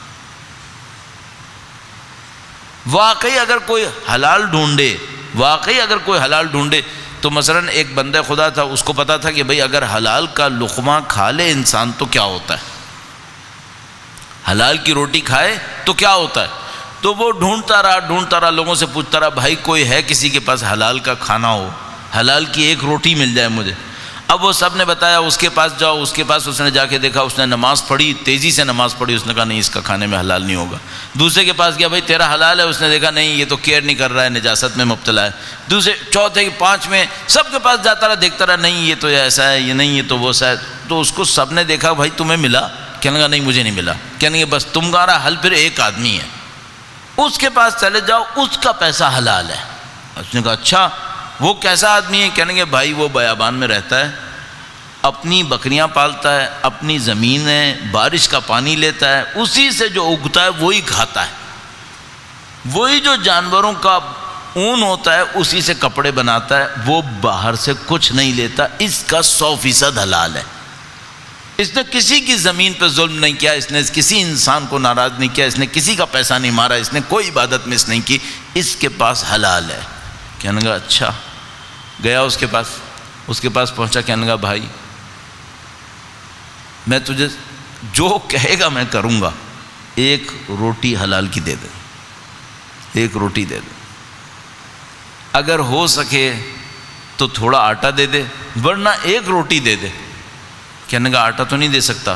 واقعی اگر کوئی حلال ڈھونڈے واقعی اگر کوئی حلال ڈھونڈے تو مثلا ایک بندہ خدا تھا، اس کو پتا تھا کہ بھئی اگر حلال کا لقمہ کھا لے انسان تو کیا ہوتا ہے، حلال کی روٹی کھائے تو کیا ہوتا ہے. تو وہ ڈھونڈتا رہا ڈھونڈتا رہا لوگوں سے پوچھتا رہا بھائی کوئی ہے کسی کے پاس حلال کا کھانا ہو، حلال کی ایک روٹی مل جائے مجھے. اب وہ سب نے بتایا اس کے پاس جاؤ، اس کے پاس اس نے جا کے دیکھا، اس نے نماز پڑھی، تیزی سے نماز پڑھی، اس نے کہا نہیں اس کا کھانے میں حلال نہیں ہوگا. دوسرے کے پاس گیا بھائی تیرا حلال ہے، اس نے دیکھا نہیں یہ تو کیئر نہیں کر رہا ہے، نجاست میں مبتلا ہے. دوسرے چوتھے پانچویں سب کے پاس جاتا رہا دیکھتا رہا نہیں یہ تو ایسا ہے، یہ نہیں یہ تو وہ سا ہے. تو اس کو سب نے دیکھا بھائی تمہیں ملا؟ کہنے لگا نہیں مجھے نہیں ملا. کہنے لگے بس تم کا رہا حل پھر ایک آدمی ہے، اس کے پاس چلے جاؤ، اس کا پیسہ حلال ہے. اس نے کہا اچھا وہ کیسا آدمی ہے؟ کہنے لگے بھائی وہ بیابان میں رہتا ہے، اپنی بکریاں پالتا ہے، اپنی زمین ہے، بارش کا پانی لیتا ہے، اسی سے جو اگتا ہے وہی کھاتا ہے، وہی جو جانوروں کا اون ہوتا ہے اسی سے کپڑے بناتا ہے، وہ باہر سے کچھ نہیں لیتا، اس کا سو فیصد حلال ہے. اس نے کسی کی زمین پہ ظلم نہیں کیا، اس نے کسی انسان کو ناراض نہیں کیا، اس نے کسی کا پیسہ نہیں مارا، اس نے کوئی عبادت مس نہیں کی، اس کے پاس حلال ہے. کہنے لگا اچھا. گیا اس کے پاس اس کے پاس پہنچا، کہنے لگا بھائی میں تجھے جو کہے گا میں کروں گا، ایک روٹی حلال کی دے دے، ایک روٹی دے دے، اگر ہو سکے تو تھوڑا آٹا دے دے ورنہ ایک روٹی دے دے. کہنے کا آٹا تو نہیں دے سکتا،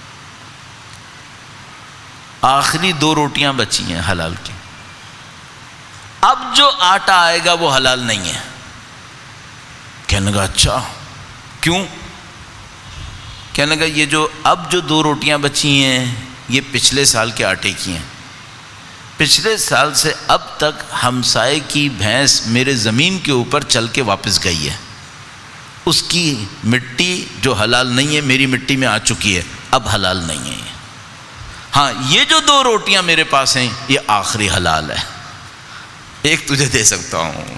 آخری دو روٹیاں بچی ہیں حلال کی، اب جو آٹا آئے گا وہ حلال نہیں ہے. کہنے کا اچھا کیوں؟ کہنے کا یہ جو اب جو دو روٹیاں بچی ہیں یہ پچھلے سال کے آٹے کی ہیں، پچھلے سال سے اب تک ہمسائے کی بھینس میرے زمین کے اوپر چل کے واپس گئی ہے، اس کی مٹی جو حلال نہیں ہے میری مٹی میں آ چکی ہے، اب حلال نہیں ہے. ہاں یہ جو دو روٹیاں میرے پاس ہیں یہ آخری حلال ہے، ایک تجھے دے سکتا ہوں.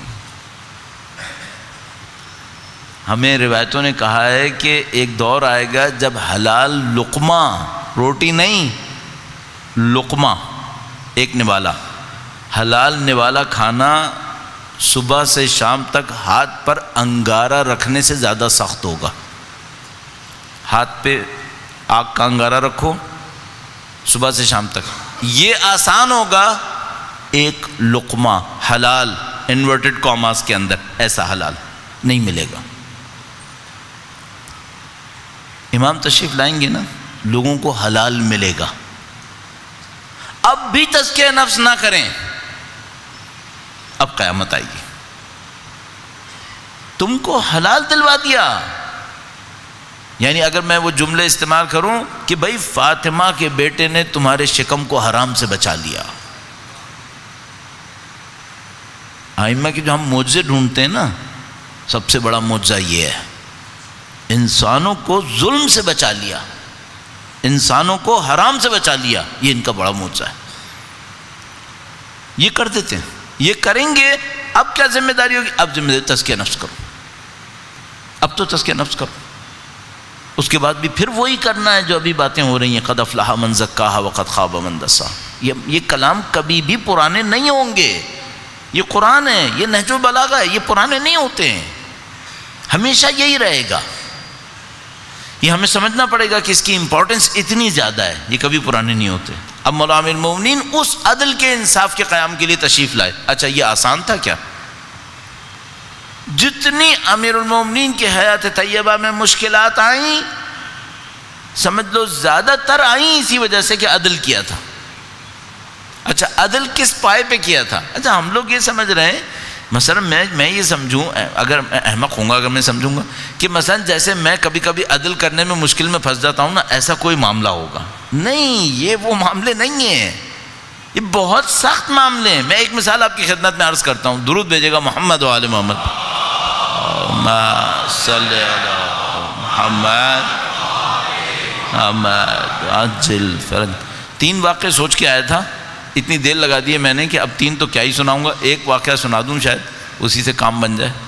ہمیں روایتوں نے کہا ہے کہ ایک دور آئے گا جب حلال لقمہ، روٹی نہیں لقمہ، ایک نوالا، حلال نوالا کھانا صبح سے شام تک ہاتھ پر انگارہ رکھنے سے زیادہ سخت ہوگا. ہاتھ پہ آگ کا انگارہ رکھو صبح سے شام تک، یہ آسان ہوگا ایک لقمہ حلال انورٹڈ کاماس کے اندر، ایسا حلال نہیں ملے گا. امام تشریف لائیں گے نا، لوگوں کو حلال ملے گا. اب بھی تزکیہ نفس نہ کریں، اب قیامت آئے گی. تم کو حلال دلوا دیا، یعنی اگر میں وہ جملے استعمال کروں کہ بھائی فاطمہ کے بیٹے نے تمہارے شکم کو حرام سے بچا لیا. ائمہ کی جو ہم معجزے ڈھونڈتے ہیں نا، سب سے بڑا معجزہ یہ ہے، انسانوں کو ظلم سے بچا لیا، انسانوں کو حرام سے بچا لیا، یہ ان کا بڑا معجزہ ہے. یہ کر دیتے ہیں، یہ کریں گے. اب کیا ذمہ داری ہوگی؟ اب ذمہ داری تزکیہ نفس کرو، اب تو تزکیہ نفس کرو. اس کے بعد بھی پھر وہی کرنا ہے جو ابھی باتیں ہو رہی ہیں، قد افلح من زکاہا وقد خاب من دساہا. یہ یہ کلام کبھی بھی پرانے نہیں ہوں گے، یہ قرآن ہے، یہ نہج البلاغہ ہے، یہ پرانے نہیں ہوتے ہیں، ہمیشہ یہی رہے گا. یہ ہمیں سمجھنا پڑے گا کہ اس کی امپورٹنس اتنی زیادہ ہے، یہ کبھی پرانے نہیں ہوتے۔ اب مولا امیر المومنین اس عدل کے انصاف کے قیام کے لیے تشریف لائے۔ اچھا یہ آسان تھا کیا؟ جتنی امیر المومنین کی حیات طیبہ میں مشکلات آئیں، سمجھ لو زیادہ تر آئیں اسی وجہ سے کہ عدل کیا تھا۔ اچھا عدل کس پائے پہ کیا تھا؟ اچھا ہم لوگ یہ سمجھ رہے ہیں، مثلا میں میں یہ سمجھوں، اگر میں احمق ہوں گا اگر میں سمجھوں گا کہ مثلا جیسے میں کبھی کبھی عدل کرنے میں مشکل میں پھنس جاتا ہوں نا، ایسا کوئی معاملہ ہوگا نہیں، یہ وہ معاملے نہیں ہیں، یہ بہت سخت معاملے ہیں۔ میں ایک مثال آپ کی خدمت میں عرض کرتا ہوں، درود بھیجے گا محمد و آل محمد، صلی علی محمد محمد عجل فرج۔ تین واقعے سوچ کے آیا تھا، اتنی دیر لگا دی ہے میں نے کہ اب تین تو کیا ہی سناؤں گا، ایک واقعہ سنا دوں شاید اسی سے کام بن جائے۔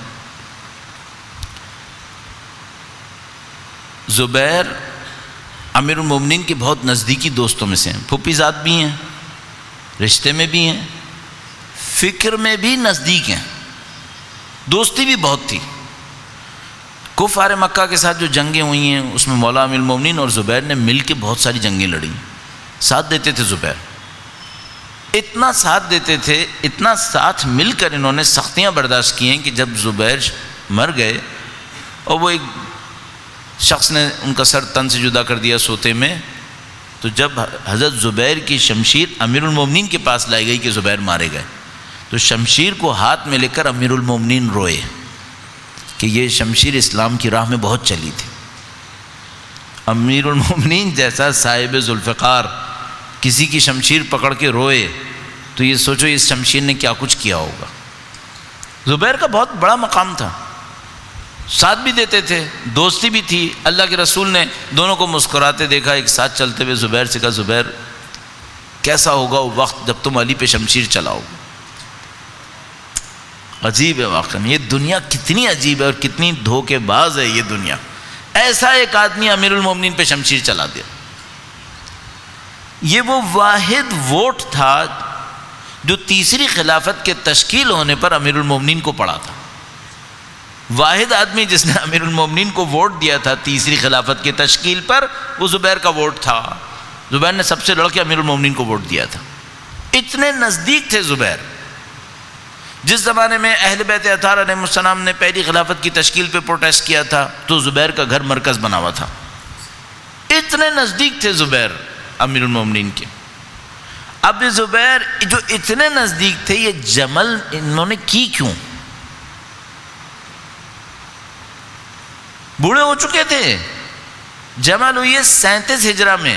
زبیر امیر المومنین کے بہت نزدیکی دوستوں میں سے ہیں، پھوپھی ذات بھی ہیں، رشتے میں بھی ہیں، فکر میں بھی نزدیک ہیں، دوستی بھی بہت تھی۔ کفار مکہ کے ساتھ جو جنگیں ہوئی ہیں اس میں مولا امیر المومنین اور زبیر نے مل کے بہت ساری جنگیں لڑیں، ساتھ دیتے تھے زبیر، اتنا ساتھ دیتے تھے، اتنا ساتھ مل کر انہوں نے سختیاں برداشت کی ہیں کہ جب زبیر مر گئے اور وہ ایک شخص نے ان کا سر تن سے جدا کر دیا سوتے میں، تو جب حضرت زبیر کی شمشیر امیر المومنین کے پاس لائی گئی کہ زبیر مارے گئے، تو شمشیر کو ہاتھ میں لے کر امیر المومنین روئے کہ یہ شمشیر اسلام کی راہ میں بہت چلی تھی۔ امیر المومنین جیسا صاحب ذوالفقار کسی کی شمشیر پکڑ کے روئے تو یہ سوچو اس شمشیر نے کیا کچھ کیا ہوگا۔ زبیر کا بہت بڑا مقام تھا، ساتھ بھی دیتے تھے، دوستی بھی تھی۔ اللہ کے رسول نے دونوں کو مسکراتے دیکھا، ایک ساتھ چلتے ہوئے، زبیر سے کہا زبیر کیسا ہوگا وہ وقت جب تم علی پہ شمشیر چلاؤ گے۔ عجیب ہے واقعا، یہ دنیا کتنی عجیب ہے اور کتنی دھوکے باز ہے یہ دنیا۔ ایسا ایک آدمی امیر المومنین پہ شمشیر چلا دیا۔ یہ وہ واحد ووٹ تھا جو تیسری خلافت کے تشکیل ہونے پر امیر المومنین کو پڑا تھا۔ واحد آدمی جس نے امیر المومنین کو ووٹ دیا تھا تیسری خلافت کے تشکیل پر، وہ زبیر کا ووٹ تھا۔ زبیر نے سب سے لڑ کے امیر المومنین کو ووٹ دیا تھا، اتنے نزدیک تھے زبیر۔ جس زمانے میں اہل بیت اطہار علیہ السلام نے پہلی خلافت کی تشکیل پہ پروٹیسٹ کیا تھا تو زبیر کا گھر مرکز بنا ہوا تھا، اتنے نزدیک تھے زبیر امیر المومنین کے۔ اب زبیر جو اتنے نزدیک تھے، یہ جمل انہوں نے کی کیوں؟ بوڑھے ہو چکے تھے، جمل ہوئی ہے سینتیس ہجرہ میں۔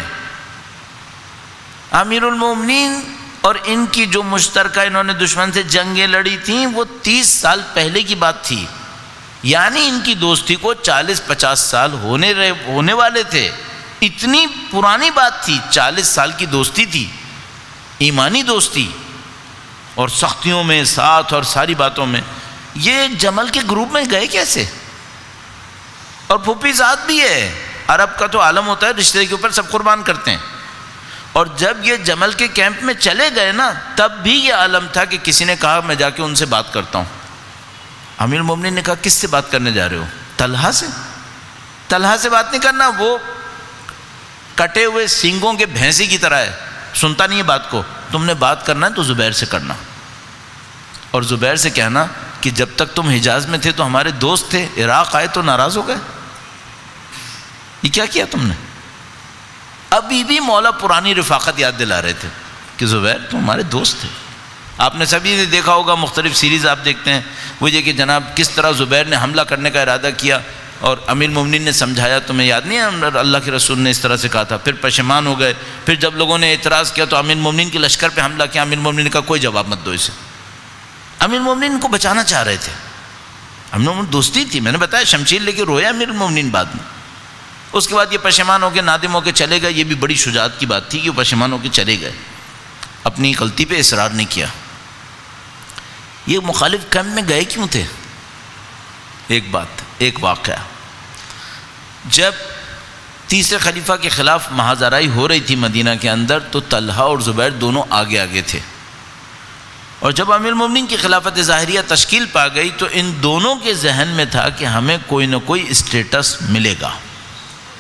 امیر المومنین اور ان کی جو مشترکہ انہوں نے دشمن سے جنگیں لڑی تھیں وہ تیس سال پہلے کی بات تھی، یعنی ان کی دوستی کو چالیس پچاس سال ہونے ہونے والے تھے۔ اتنی پرانی بات تھی، چالیس سال کی دوستی تھی، ایمانی دوستی، اور سختیوں میں ساتھ اور ساری باتوں میں۔ یہ جمل کے گروپ میں گئے کیسے؟ اور پھوپھی ذات بھی ہے، عرب کا تو عالم ہوتا ہے، رشتے کے اوپر سب قربان کرتے ہیں۔ اور جب یہ جمل کے کیمپ میں چلے گئے نا، تب بھی یہ عالم تھا کہ کسی نے کہا میں جا کے ان سے بات کرتا ہوں۔ امیر المومنین نے کہا کس سے بات کرنے جا رہے ہو؟ طلحہ سے۔ طلحہ سے بات نہیں کرنا، وہ کٹے ہوئے سینگوں کے بھینسی کی طرح ہے، سنتا نہیں ہے بات کو۔ تم نے بات کرنا ہے تو زبیر سے کرنا، اور زبیر سے کہنا کہ جب تک تم حجاز میں تھے تو ہمارے دوست تھے، عراق آئے تو ناراض ہو گئے۔ یہ کیا کیا تم نے؟ ابھی بھی مولا پرانی رفاقت یاد دلا رہے تھے کہ زبیر تم ہمارے دوست تھے۔ آپ نے سبھی نے دیکھا ہوگا، مختلف سیریز آپ دیکھتے ہیں، وہ یہ کہ جناب کس طرح زبیر نے حملہ کرنے کا ارادہ کیا اور امیر مومنین نے سمجھایا، تمہیں یاد نہیں ہے اللہ کے رسول نے اس طرح سے کہا تھا، پھر پشیمان ہو گئے۔ پھر جب لوگوں نے اعتراض کیا تو امیر مومنین کے لشکر پہ حملہ کیا، امیر مومنین نے کہا کوئی جواب مت دو اسے۔ امیر مومنین کو بچانا چاہ رہے تھے، امیر مومنین دوستی تھی، میں نے بتایا شمشیر لے کے رویا امیر مومنین بعد میں۔ اس کے بعد یہ پشیمان ہو کے نادم ہو کے چلے گئے، یہ بھی بڑی شجاعت کی بات تھی کہ وہ پشیمان ہو کے چلے گئے، اپنی غلطی پہ اصرار نہیں کیا۔ یہ مخالف کیمپ میں گئے کیوں تھے؟ ایک بات، ایک واقعہ، جب تیسرے خلیفہ کے خلاف محاذرائی ہو رہی تھی مدینہ کے اندر تو طلحہ اور زبیر دونوں آگے آگے تھے، اور جب امیر المومنین کی خلافت ظاہریہ تشکیل پا گئی تو ان دونوں کے ذہن میں تھا کہ ہمیں کوئی نہ کوئی اسٹیٹس ملے گا،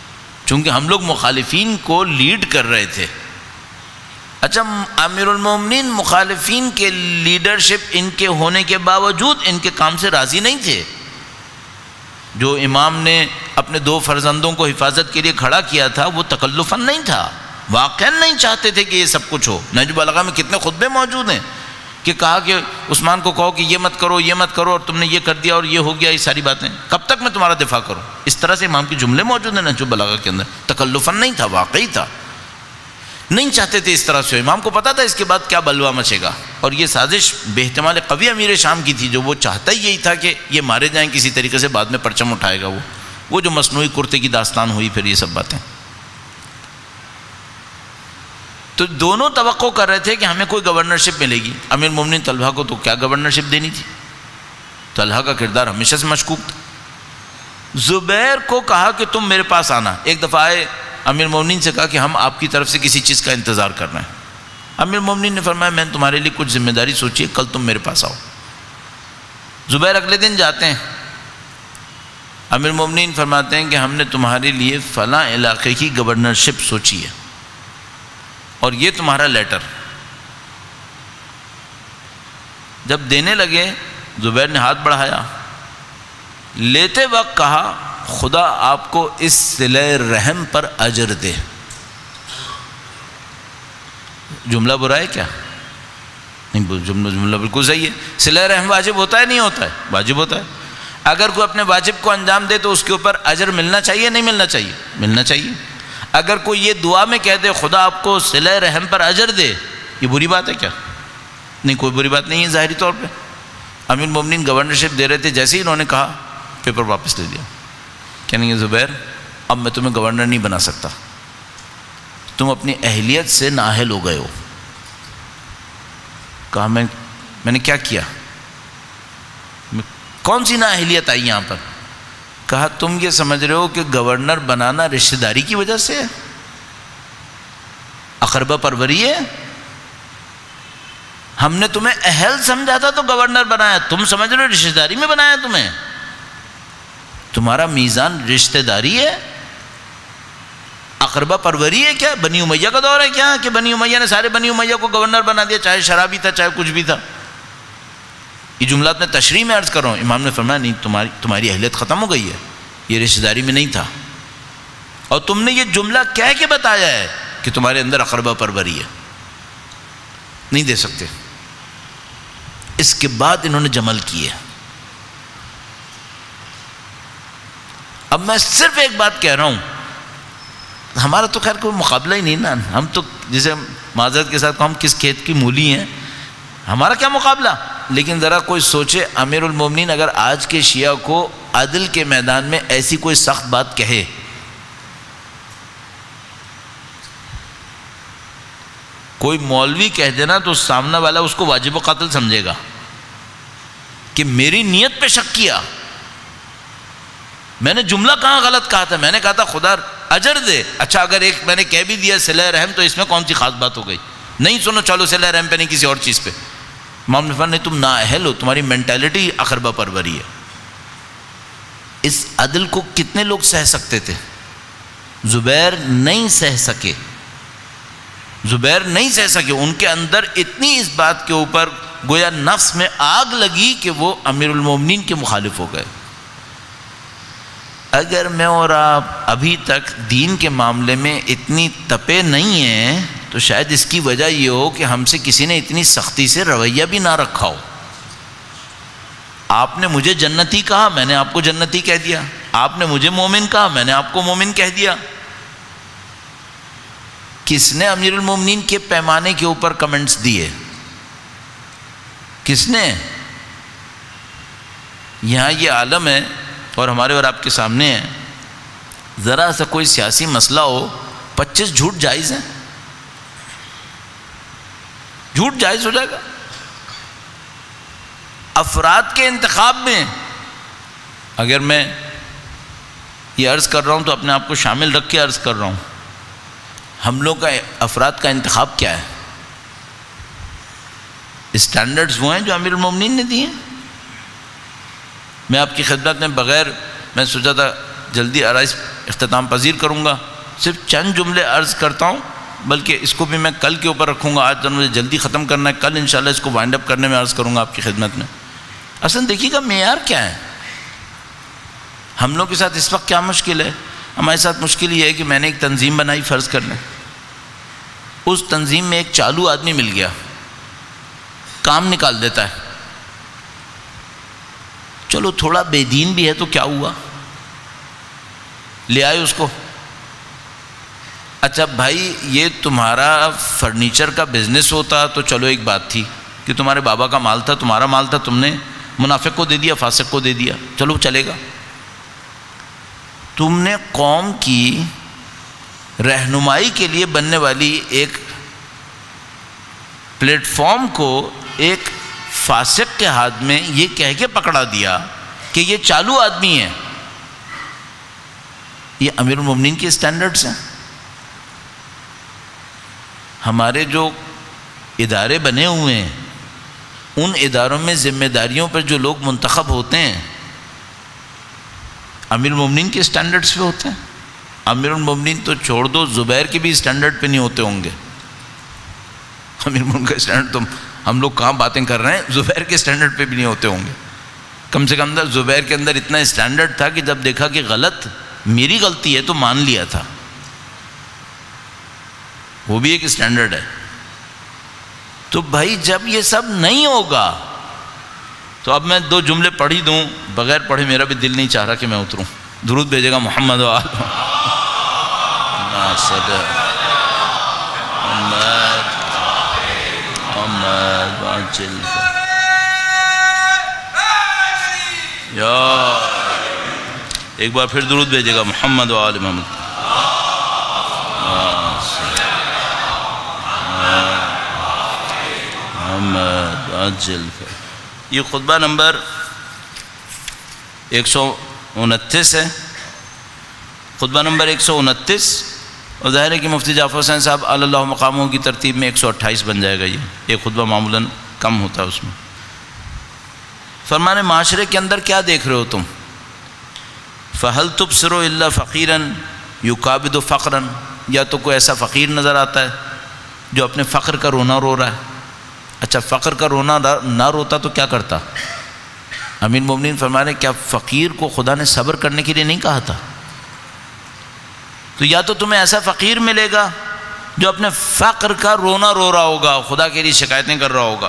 چونکہ ہم لوگ مخالفین کو لیڈ کر رہے تھے. اچھا امیر المومنین مخالفین کے لیڈرشپ ان کے ہونے کے باوجود ان کے کام سے راضی نہیں تھے. جو امام نے اپنے دو فرزندوں کو حفاظت کے لیے کھڑا کیا تھا وہ تکلفاً نہیں تھا, واقعاً نہیں چاہتے تھے کہ یہ سب کچھ ہو. نہج البلاغہ میں کتنے خطبے موجود ہیں کہ کہا کہ عثمان کو کہو کہ یہ مت کرو یہ مت کرو اور تم نے یہ کر دیا اور یہ ہو گیا, یہ ساری باتیں کب تک میں تمہارا دفاع کروں. اس طرح سے امام کے جملے موجود ہیں نہج البلاغہ کے اندر. تکلفاً نہیں تھا, واقعی تھا, نہیں چاہتے تھے اس طرح سے. امام کو پتا تھا اس کے بعد کیا بلوا مچے گا, اور یہ سازش بے احتمال قوی امیر شام کی تھی, جو وہ چاہتا ہی یہی تھا کہ یہ مارے جائیں کسی طریقے سے, بعد میں پرچم اٹھائے گا وہ وہ جو مصنوعی کرتے کی داستان ہوئی پھر یہ سب باتیں. تو دونوں توقع کر رہے تھے کہ ہمیں کوئی گورنرشپ ملے گی. امیر المومنین طلحہ کو تو کیا گورنرشپ دینی تھی, طلحہ کا کردار ہمیشہ سے مشکوک تھا. زبیر کو کہا کہ تم میرے پاس آنا. ایک دفعہ آئے امیر المومنین سے کہا کہ ہم آپ کی طرف سے کسی چیز کا انتظار کر رہے ہیں. امیر المومنین نے فرمایا میں نے تمہارے لیے کچھ ذمہ داری سوچی ہے, کل تم میرے پاس آؤ. زبیر اگلے دن جاتے ہیں. امیر المومنین فرماتے ہیں کہ ہم نے تمہارے لیے فلاں علاقے کی گورنرشپ سوچی ہے اور یہ تمہارا لیٹر. جب دینے لگے زبیر نے ہاتھ بڑھایا, لیتے وقت کہا خدا آپ کو اس صلہ رحم پر اجر دے. جملہ برا ہے کیا؟ نہیں, جملہ جملہ بالکل صحیح ہے. صلہ رحم واجب ہوتا ہے نہیں ہوتا ہے؟ واجب ہوتا ہے. اگر کوئی اپنے واجب کو انجام دے تو اس کے اوپر اجر ملنا چاہیے نہیں ملنا چاہیے؟ ملنا چاہیے. اگر کوئی یہ دعا میں کہہ دے خدا آپ کو صلہ رحم پر اجر دے, یہ بری بات ہے کیا؟ نہیں, کوئی بری بات نہیں ہے ظاہری طور پہ. امیر المومنین گورنرشپ دے رہے تھے, جیسے ہی انہوں نے کہا پیپر واپس لے لیا. کہنے لگے زبیر اب میں تمہیں گورنر نہیں بنا سکتا, تم اپنی اہلیت سے نااہل ہو گئے ہو. کہا میں میں نے کیا کیا, کون سی نااہلیت آئی یہاں پر؟ کہا تم یہ سمجھ رہے ہو کہ گورنر بنانا رشتہ داری کی وجہ سے ہے, اقربا پروری ہے. ہم نے تمہیں اہل سمجھا تھا تو گورنر بنایا, تم سمجھ رہے ہو رشتہ داری میں بنایا تمہیں. تمہارا میزان رشتہ داری ہے, اقربا پروری ہے کیا؟ بنی امیہ کا دور ہے کیا کہ بنی امیہ نے سارے بنی امیہ کو گورنر بنا دیا, چاہے شرابی تھا چاہے کچھ بھی تھا. یہ جملات میں تشریح میں عرض کر رہا ہوں. امام نے فرمایا نہیں, تمہاری تمہاری اہلیت ختم ہو گئی ہے, یہ رشتہ داری میں نہیں تھا, اور تم نے یہ جملہ کہہ کے بتایا ہے کہ تمہارے اندر اقربا پروری ہے, نہیں دے سکتے. اس کے بعد انہوں نے جمل کیے. اب میں صرف ایک بات کہہ رہا ہوں, ہمارا تو خیر کوئی مقابلہ ہی نہیں نا, ہم تو جسے معذرت کے ساتھ ہم کس کھیت کی مولی ہیں, ہمارا کیا مقابلہ. لیکن ذرا کوئی سوچے امیر المومنین اگر آج کے شیعہ کو عدل کے میدان میں ایسی کوئی سخت بات کہے, کوئی مولوی کہہ دینا تو سامنے والا اس کو واجب و قتل سمجھے گا کہ میری نیت پہ شک کیا, میں نے جملہ کہاں غلط کہا تھا, میں نے کہا تھا خدا اجر دے. اچھا اگر ایک میں نے کہہ بھی دیا صلہ رحم تو اس میں کون سی خاص بات ہو گئی؟ نہیں, سنو چلو صلہ رحم پہ نہیں کسی اور چیز پہ. امام نے فرمایا تم نااہل ہو, تمہاری مینٹالٹی اقربا پروری ہے. اس عدل کو کتنے لوگ سہ سکتے تھے؟ زبیر نہیں سہ سکے, زبیر نہیں سہ سکے. ان کے اندر اتنی اس بات کے اوپر گویا نفس میں آگ لگی کہ وہ امیر المومنین کے مخالف ہو گئے. اگر میں اور آپ ابھی تک دین کے معاملے میں اتنی تپے نہیں ہیں تو شاید اس کی وجہ یہ ہو کہ ہم سے کسی نے اتنی سختی سے رویہ بھی نہ رکھا ہو. آپ نے مجھے جنتی کہا, میں نے آپ کو جنتی کہہ دیا. آپ نے مجھے مومن کہا, میں نے آپ کو مومن کہہ دیا. کس نے امیر المومنین کے پیمانے کے اوپر کمنٹس دیے؟ کس نے؟ یہاں یہ عالم ہے اور ہمارے اور آپ کے سامنے ہے, ذرا سا کوئی سیاسی مسئلہ ہو, پچیس جھوٹ جائز ہیں, جھوٹ جائز ہو جائے گا. افراد کے انتخاب میں اگر میں یہ عرض کر رہا ہوں تو اپنے آپ کو شامل رکھ کے عرض کر رہا ہوں, ہم لوگ کا افراد کا انتخاب کیا ہے؟ اسٹینڈرڈز وہ ہیں جو امیر المومنین نے دیے. میں آپ کی خدمت میں بغیر, میں سوچا تھا جلدی آرائش اختتام پذیر کروں گا, صرف چند جملے عرض کرتا ہوں، بلکہ اس کو بھی میں کل کے اوپر رکھوں گا، آج تو مجھے جلدی ختم کرنا ہے، کل انشاءاللہ اس کو وائنڈ اپ کرنے میں عرض کروں گا آپ کی خدمت میں۔ اصل دیکھیے گا معیار کیا ہے، ہم لوگ کے ساتھ اس وقت کیا مشکل ہے؟ ہمارے ساتھ مشکل یہ ہے کہ میں نے ایک تنظیم بنائی فرض کر لیں، اس تنظیم میں ایک چالو آدمی مل گیا، کام نکال دیتا ہے، چلو تھوڑا بے دین بھی ہے تو کیا ہوا، لے آئے اس کو۔ اچھا بھائی یہ تمہارا فرنیچر کا بزنس ہوتا تو چلو ایک بات تھی کہ تمہارے بابا کا مال تھا، تمہارا مال تھا، تم نے منافق کو دے دیا، فاسق کو دے دیا، چلو چلے گا۔ تم نے قوم کی رہنمائی کے لیے بننے والی ایک پلیٹ فارم کو ایک فاسق کے ہاتھ میں یہ کہہ کے پکڑا دیا کہ یہ چالو آدمی ہے۔ یہ امیر المومنین کے اسٹینڈرڈز ہیں۔ ہمارے جو ادارے بنے ہوئے ہیں ان اداروں میں ذمہ داریوں پر جو لوگ منتخب ہوتے ہیں امیر المومنین کے اسٹینڈرڈز پہ ہوتے ہیں۔ امیر المومنین تو چھوڑ دو، زبیر کے بھی اسٹینڈرڈ پہ نہیں ہوتے ہوں گے۔ امیر المومنین کا اسٹینڈرڈ تو ہم لوگ کہاں باتیں کر رہے ہیں، زبیر کے اسٹینڈرڈ پہ بھی نہیں ہوتے ہوں گے۔ کم سے کم زبیر کے اندر اتنا اسٹینڈرڈ تھا کہ جب دیکھا کہ غلط میری غلطی ہے تو مان لیا تھا، وہ بھی ایک اسٹینڈرڈ ہے۔ تو بھائی جب یہ سب نہیں ہوگا تو اب میں دو جملے پڑھ ہی دوں، بغیر پڑھے میرا بھی دل نہیں چاہ رہا کہ میں اتروں۔ درود بھیجے گا محمد و آل محمد یا ایک بار پھر درود بھیجے گا محمد و آل محمد۔ یہ خطبہ نمبر ایک سو انتیس ہے، خطبہ نمبر ایک سو انتیس، اور ظاہر ہے کہ مفتی جعفر حسین صاحب علی اللہ مقاموں کی ترتیب میں ایک سو اٹھائیس بن جائے گا۔ یہ ایک خطبہ معمولاً کم ہوتا ہے اس میں۔ فرمانے معاشرے کے اندر کیا دیکھ رہے ہو تم؟ فَهَلْ تُبْصِرُ إِلَّا فَقِيرًا يُكَابِدُ فَقْرًا، یا تو کوئی ایسا فقیر نظر آتا ہے جو اپنے فقر کا رونا رو رہا ہے۔ اچھا فقر کا رونا نہ روتا تو کیا کرتا؟ امیر مومنین فرما رہے کیا فقیر کو خدا نے صبر کرنے کے لیے نہیں کہا تھا؟ تو یا تو تمہیں ایسا فقیر ملے گا جو اپنے فقر کا رونا رو رہا ہوگا، خدا کے لیے شکایتیں کر رہا ہوگا،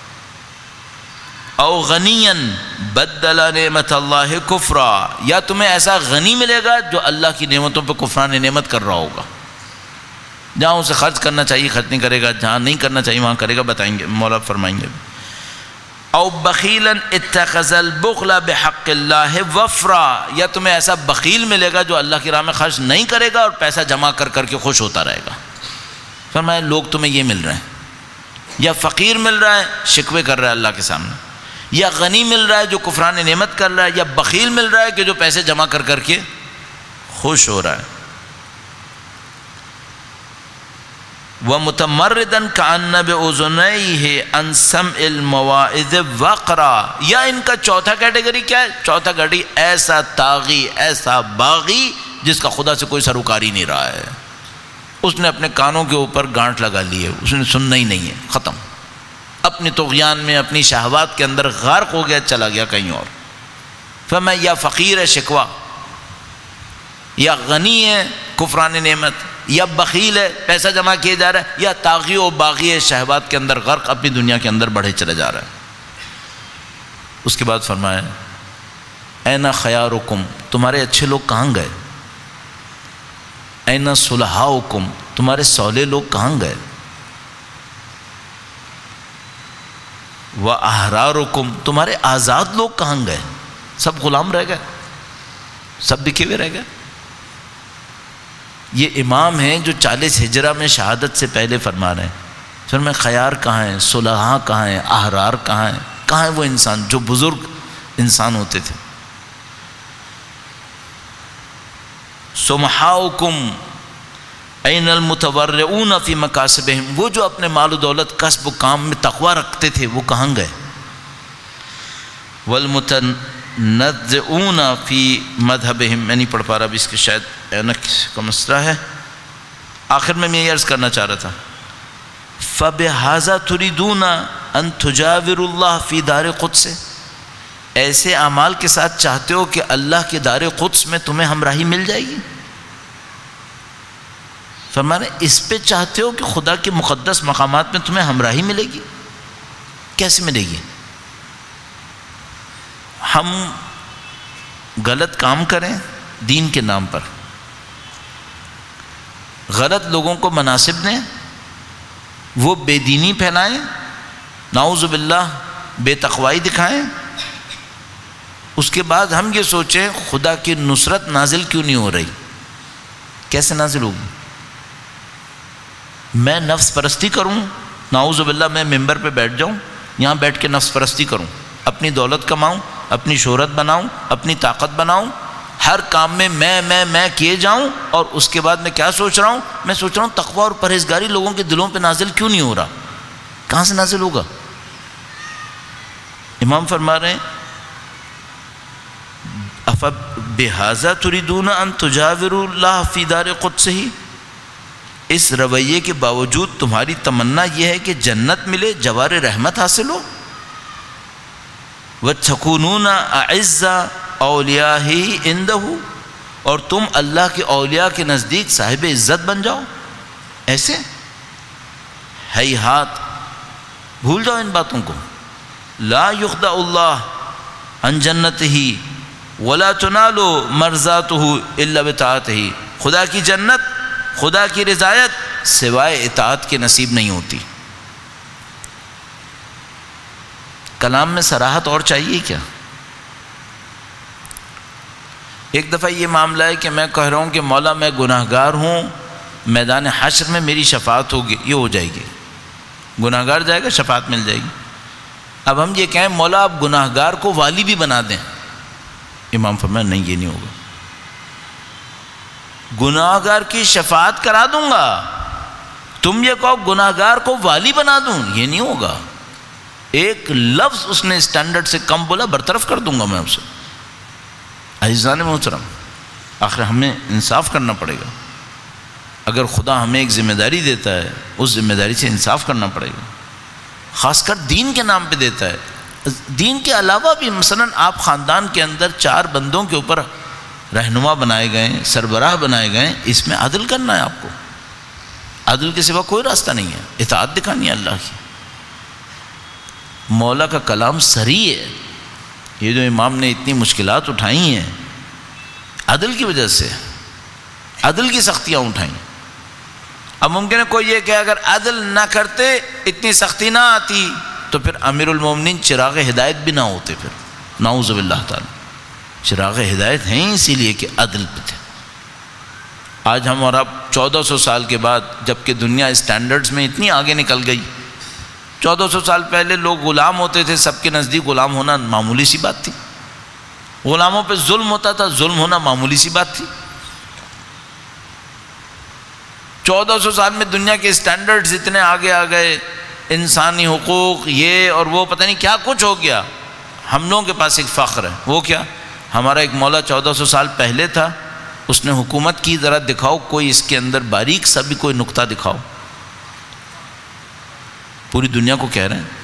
او غنیًا بدل نعمت اللہ کفرا، یا تمہیں ایسا غنی ملے گا جو اللہ کی نعمتوں پہ کفران نعمت کر رہا ہوگا، جہاں اسے خرچ کرنا چاہیے خرچ نہیں کرے گا، جہاں نہیں کرنا چاہیے وہاں کرے گا، بتائیں گے مولا فرمائیں گے۔ او بخیلا اتخذ البخل بحق اللہ وفرا، یا تمہیں ایسا بخیل ملے گا جو اللہ کی راہ میں خرچ نہیں کرے گا اور پیسہ جمع کر کر کے خوش ہوتا رہے گا۔ فرمایا لوگ تمہیں یہ مل رہے ہیں، یا فقیر مل رہا ہے شکوے کر رہا ہے اللہ کے سامنے، یا غنی مل رہا ہے جو کفران نعمت کر رہا ہے، یا بخیل مل رہا ہے کہ جو پیسے جمع کر کر کے خوش ہو رہا ہے۔ وَمُتَمَرِّدًا كَأَنَّ بِأُذُنَيْهِ عَنْ سَمْعِ الْمَوَاعِظِ وَقْرًا، یا ان کا چوتھا کیٹیگری کیا ہے؟ چوتھا کیٹیگری ایسا طاغی، ایسا باغی جس کا خدا سے کوئی سروکار ہی نہیں رہا ہے، اس نے اپنے کانوں کے اوپر گانٹھ لگا لی ہے، اس نے سننا ہی نہیں ہے، ختم، اپنی طغیان میں اپنی شہوات کے اندر غرق ہو گیا، چلا گیا کہیں اور۔ فرمایا یا فقیر ہے شکوہ، یا غنی ہے کفران نعمت، یا بخیل ہے پیسہ جمع کیے جا رہا ہے، یا طاغی و باغی ہے شہوات کے اندر غرق اپنی دنیا کے اندر بڑھے چلے جا رہا ہے۔ اس کے بعد فرمایا اینا خیارکم، تمہارے اچھے لوگ کہاں گئے؟ اینا صلحاؤکم، تمہارے صالح لوگ کہاں گئے؟ وَأَحْرَارُكُمْ، تمہارے آزاد لوگ کہاں گئے؟ سب غلام رہ گئے، سب بکے ہوئے رہ گئے۔ یہ امام ہیں جو چالیس ہجرہ میں شہادت سے پہلے فرما رہے ہیں، پھر میں خیار کہاں ہیں، صلحاء کہاں ہیں، احرار کہاں ہیں، کہاں ہیں وہ انسان جو بزرگ انسان ہوتے تھے؟ سمحاؤکم این المتورعون فی مکاسبہم، وہ جو اپنے مال و دولت کسب و کام میں تقوی رکھتے تھے وہ کہاں گئے؟ والمتن منزعون فی مذہبہم، میں نہیں پڑھ پا رہا اب اس کے شاید اینک کا مسئلہ ہے، آخر میں میں یہ عرض کرنا چاہ رہا تھا فَبِهَذَا تُرِيدُونَ أَن تُجَاوِرُوا اللَّهَ فِي دَارِ قُدْسِ، ایسے اعمال کے ساتھ چاہتے ہو کہ اللہ کے دار قدس میں تمہیں ہمراہی مل جائے گی؟ فرمانے اس پہ چاہتے ہو کہ خدا کے مقدس مقامات میں تمہیں ہمراہی ملے گی؟ کیسے ملے گی؟ ہم غلط کام کریں دین کے نام پر، غلط لوگوں کو مناصب دیں، وہ بے دینی پھیلائیں، نعوذ باللہ بے تقوائی دکھائیں، اس کے بعد ہم یہ سوچیں خدا کی نصرت نازل کیوں نہیں ہو رہی؟ کیسے نازل ہوگی؟ میں نفس پرستی کروں، نعوذ باللہ میں ممبر پہ بیٹھ جاؤں، یہاں بیٹھ کے نفس پرستی کروں، اپنی دولت کماؤں، اپنی شہرت بناؤں، اپنی طاقت بناؤں، ہر کام میں میں میں میں کیے جاؤں، اور اس کے بعد میں کیا سوچ رہا ہوں؟ میں سوچ رہا ہوں تقوی اور پرہیزگاری لوگوں کے دلوں پہ نازل کیوں نہیں ہو رہا؟ کہاں سے نازل ہوگا؟ امام فرما رہے ہیں بِهَذَا تُرِيدُونَ أَن تُجَاوِرُوا اللَّهَ فِي دَارِ قُدْسِهِ، اس رویے کے باوجود تمہاری تمنا یہ ہے کہ جنت ملے، جوار رحمت حاصل ہو، وَتَكُونُونَ أَعِزَّ أَوْلِيَائِهِ عِندَهُ، اور تم اللہ کے اولیاء کے نزدیک صاحب عزت بن جاؤ، ایسے ہیہات، بھول جاؤ ان باتوں کو، لا يخدع اللہ عن جنتہ ولا تنال مرضاتہ الا بطاعتہ، خدا کی جنت، خدا کی رضایت سوائے اطاعت کے نصیب نہیں ہوتی۔ کلام میں صراحت اور چاہیے کیا؟ ایک دفعہ یہ معاملہ ہے کہ میں کہہ رہا ہوں کہ مولا میں گناہ گار ہوں، میدان حشر میں میری شفاعت ہوگی، یہ ہو جائے گی، گناہ گار جائے گا شفاعت مل جائے گی۔ اب ہم یہ کہیں مولا آپ گناہ گار کو والی بھی بنا دیں، امام فرمایا نہیں یہ نہیں ہوگا، گناہ گار کی شفاعت کرا دوں گا، تم یہ کہو گناہ گار کو والی بنا دوں، یہ نہیں ہوگا۔ ایک لفظ اس نے اسٹینڈرڈ سے کم بولا، برطرف کر دوں گا میں اسے۔ عزیزان محترم، آخر ہمیں انصاف کرنا پڑے گا، اگر خدا ہمیں ایک ذمہ داری دیتا ہے اس ذمہ داری سے انصاف کرنا پڑے گا، خاص کر دین کے نام پہ دیتا ہے۔ دین کے علاوہ بھی مثلا آپ خاندان کے اندر چار بندوں کے اوپر رہنما بنائے گئے، سربراہ بنائے گئے، اس میں عدل کرنا ہے آپ کو، عدل کے سوا کوئی راستہ نہیں ہے، اطاعت دکھانی ہے اللہ کی۔ مولا کا کلام صریح ہے، یہ جو امام نے اتنی مشکلات اٹھائی ہیں عدل کی وجہ سے، عدل کی سختیاں اٹھائیں۔ اب ممکن ہے کوئی یہ کہ اگر عدل نہ کرتے اتنی سختی نہ آتی تو پھر امیر المومنین چراغ ہدایت بھی نہ ہوتے، پھر نعوذ باللہ تعالی، چراغ ہدایت ہیں اسی لیے کہ عدل پہ تھے۔ آج ہم اور اب چودہ سو سال کے بعد جبکہ دنیا اسٹینڈرڈز میں اتنی آگے نکل گئی، چودہ سو سال پہلے لوگ غلام ہوتے تھے، سب کے نزدیک غلام ہونا معمولی سی بات تھی، غلاموں پہ ظلم ہوتا تھا، ظلم ہونا معمولی سی بات تھی۔ چودہ سو سال میں دنیا کے اسٹینڈرڈز اتنے آگے آ گئے، انسانی حقوق یہ اور وہ پتہ نہیں کیا کچھ ہو گیا۔ ہم لوگوں کے پاس ایک فخر ہے، وہ کیا؟ ہمارا ایک مولا چودہ سو سال پہلے تھا، اس نے حکومت کی، ذرا دکھاؤ کوئی اس کے اندر باریک سا بھی کوئی نقطہ دکھاؤ۔ پوری دنیا کو کہہ رہے ہیں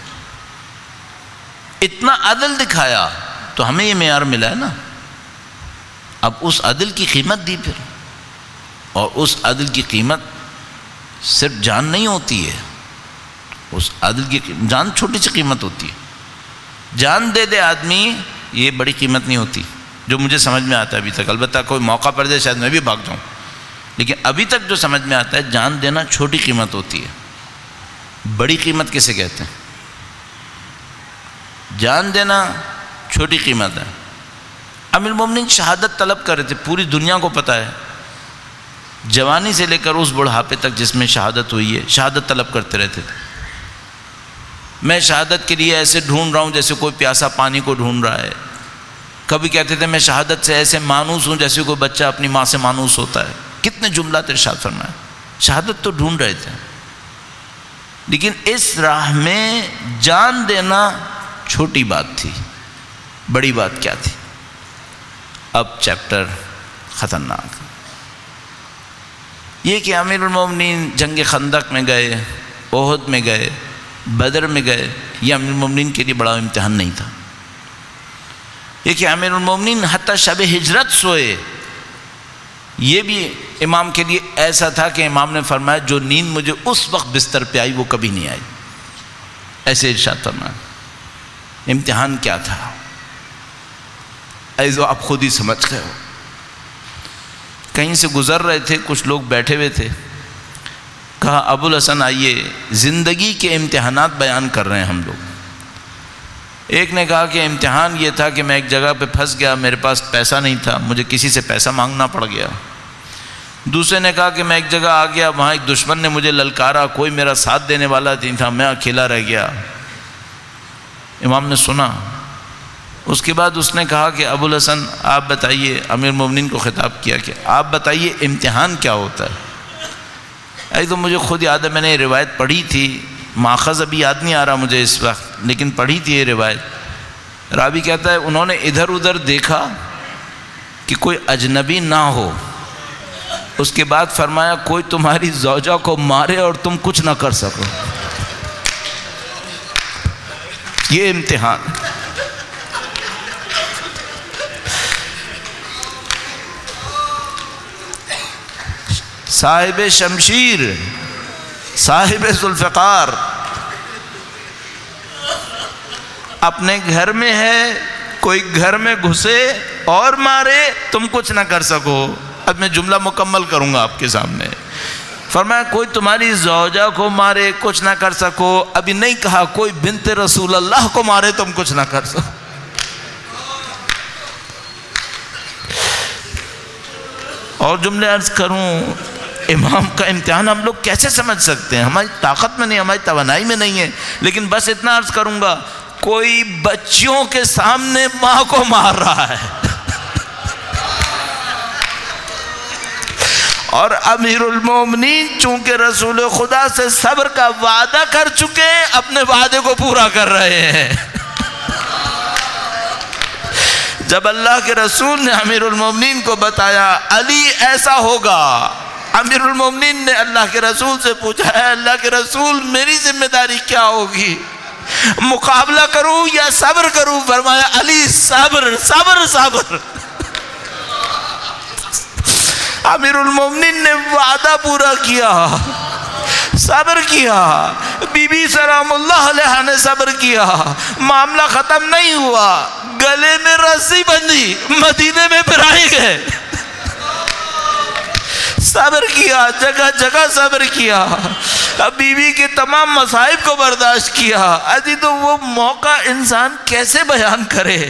اتنا عدل دکھایا تو ہمیں یہ معیار ملا ہے نا۔ اب اس عدل کی قیمت دی پھر، اور اس عدل کی قیمت صرف جان نہیں ہوتی ہے، اس عدل کی جان چھوٹی سی قیمت ہوتی ہے، جان دے دے آدمی یہ بڑی قیمت نہیں ہوتی، جو مجھے سمجھ میں آتا ہے ابھی تک، البتہ کوئی موقع پر دے شاید میں بھی بھاگ جاؤں، لیکن ابھی تک جو سمجھ میں آتا ہے جان دینا چھوٹی قیمت ہوتی ہے، بڑی قیمت کسے کہتے ہیں؟ جان دینا چھوٹی قیمت ہے۔ امیر المومنین شہادت طلب کر رہے تھے، پوری دنیا کو پتہ ہے، جوانی سے لے کر اس بڑھاپے تک جس میں شہادت ہوئی ہے، شہادت طلب کرتے رہتے تھے۔ میں شہادت کے لیے ایسے ڈھونڈ رہا ہوں جیسے کوئی پیاسا پانی کو ڈھونڈ رہا ہے، کبھی کہتے تھے میں شہادت سے ایسے مانوس ہوں جیسے کوئی بچہ اپنی ماں سے مانوس ہوتا ہے۔ کتنے جملات ارشاد فرمایا، شہادت تو ڈھونڈ رہے تھے، لیکن اس راہ میں جان دینا چھوٹی بات تھی، بڑی بات کیا تھی؟ اب چیپٹر خطرناک، یہ کہ امیر المومنین جنگ خندق میں گئے، احد میں گئے، بدر میں گئے، یہ امیر المومنین کے لیے بڑا امتحان نہیں تھا. یہ کہ امیر المومنین حتی شب ہجرت سوئے، یہ بھی امام کے لیے ایسا تھا کہ امام نے فرمایا جو نیند مجھے اس وقت بستر پہ آئی وہ کبھی نہیں آئی، ایسے ارشاد فرمایا. امتحان کیا تھا ایسو آپ خود ہی سمجھ گئے ہو. کہیں سے گزر رہے تھے، کچھ لوگ بیٹھے ہوئے تھے، کہا ابو الحسن آئیے، زندگی کے امتحانات بیان کر رہے ہیں ہم لوگ. ایک نے کہا کہ امتحان یہ تھا کہ میں ایک جگہ پہ پھنس گیا، میرے پاس پیسہ نہیں تھا، مجھے کسی سے پیسہ مانگنا پڑ گیا. دوسرے نے کہا کہ میں ایک جگہ آ گیا، وہاں ایک دشمن نے مجھے للکارا، کوئی میرا ساتھ دینے والا نہیں تھا، میں اکیلا رہ گیا. امام نے سنا. اس کے بعد اس نے کہا کہ ابو الحسن آپ بتائیے، امیر المومنین کو خطاب کیا کہ آپ بتائیے امتحان کیا ہوتا ہے. ای تو مجھے خود یاد ہے، میں نے یہ روایت پڑھی تھی، ماخذ ابھی یاد نہیں آ رہا مجھے اس وقت، لیکن پڑھی تھی یہ روایت. راوی کہتا ہے انہوں نے ادھر ادھر دیکھا کہ کوئی اجنبی نہ ہو، اس کے بعد فرمایا کوئی تمہاری زوجہ کو مارے اور تم کچھ نہ کر سکو. یہ امتحان. صاحب شمشیر، صاحب ذوالفقار اپنے گھر میں ہے، کوئی گھر میں گھسے اور مارے تم کچھ نہ کر سکو. اب میں جملہ مکمل کروں گا آپ کے سامنے. فرمایا کوئی تمہاری زوجہ کو مارے کچھ نہ کر سکو. ابھی نہیں کہا کوئی بنت رسول اللہ کو مارے تم کچھ نہ کر سکو. اور جملے عرض کروں، امام کا امتحان ہم لوگ کیسے سمجھ سکتے ہیں؟ ہماری طاقت میں نہیں، ہماری توانائی میں نہیں ہے. لیکن بس اتنا عرض کروں گا، کوئی بچیوں کے سامنے ماں کو مار رہا ہے اور امیر المومنین چونکہ رسول خدا سے صبر کا وعدہ کر چکے ہیں، اپنے وعدے کو پورا کر رہے ہیں. جب اللہ کے رسول نے امیر المومنین کو بتایا علی ایسا ہوگا، امیر المومنین نے اللہ کے رسول سے پوچھا ہے اللہ کے رسول میری ذمہ داری کیا ہوگی، مقابلہ کروں یا صبر کروں؟ فرمایا علی صبر صبر صبر. امیر المومنین نے وعدہ پورا کیا، صبر کیا. بی بی سلام اللہ علیہ نے صبر کیا، معاملہ ختم نہیں ہوا، گلے میں رسی بندھی، مدینے میں پھرائی گئے. صبر کیا، جگہ جگہ صبر کیا، بیوی کے تمام مصائب کو برداشت کیا. ادھی تو وہ موقع انسان کیسے بیان کرے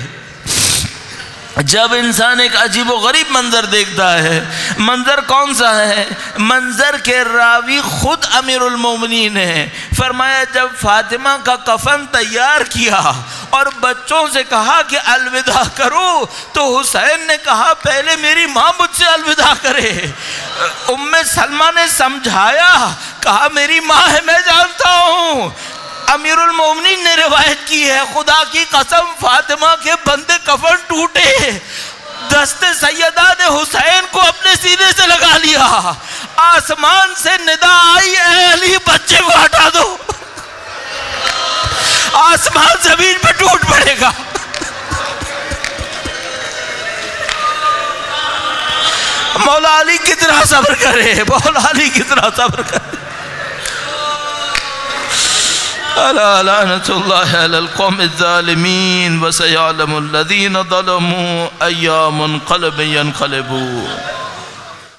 جب انسان ایک عجیب و غریب منظر دیکھتا ہے. منظر کون سا ہے؟ منظر کے راوی خود امیر المومنین ہے. فرمایا جب فاطمہ کا کفن تیار کیا اور بچوں سے کہا کہ الوداع کرو، تو حسین نے کہا پہلے میری ماں مجھ سے الوداع کرے. ام سلمہ نے سمجھایا، کہا میری ماں ہے میں جانتا ہوں. امیر المومنین نے روایت کی ہے خدا کی قسم فاطمہ کے بندے کفن ٹوٹے، دست سیدہ نے حسین کو اپنے سینے سے لگا لیا. آسمان سے ندا آئی اے علی بچے کو ہٹا دو، آسمان زمین پہ ٹوٹ پڑے گا. مولا علی کتنا صبر کرے، مولا علی کتنا صبر کرے. الا لعنت اللہ علی القوم الظالمین وسیعلم الذین ظلموا ای منقلب ینقلبون.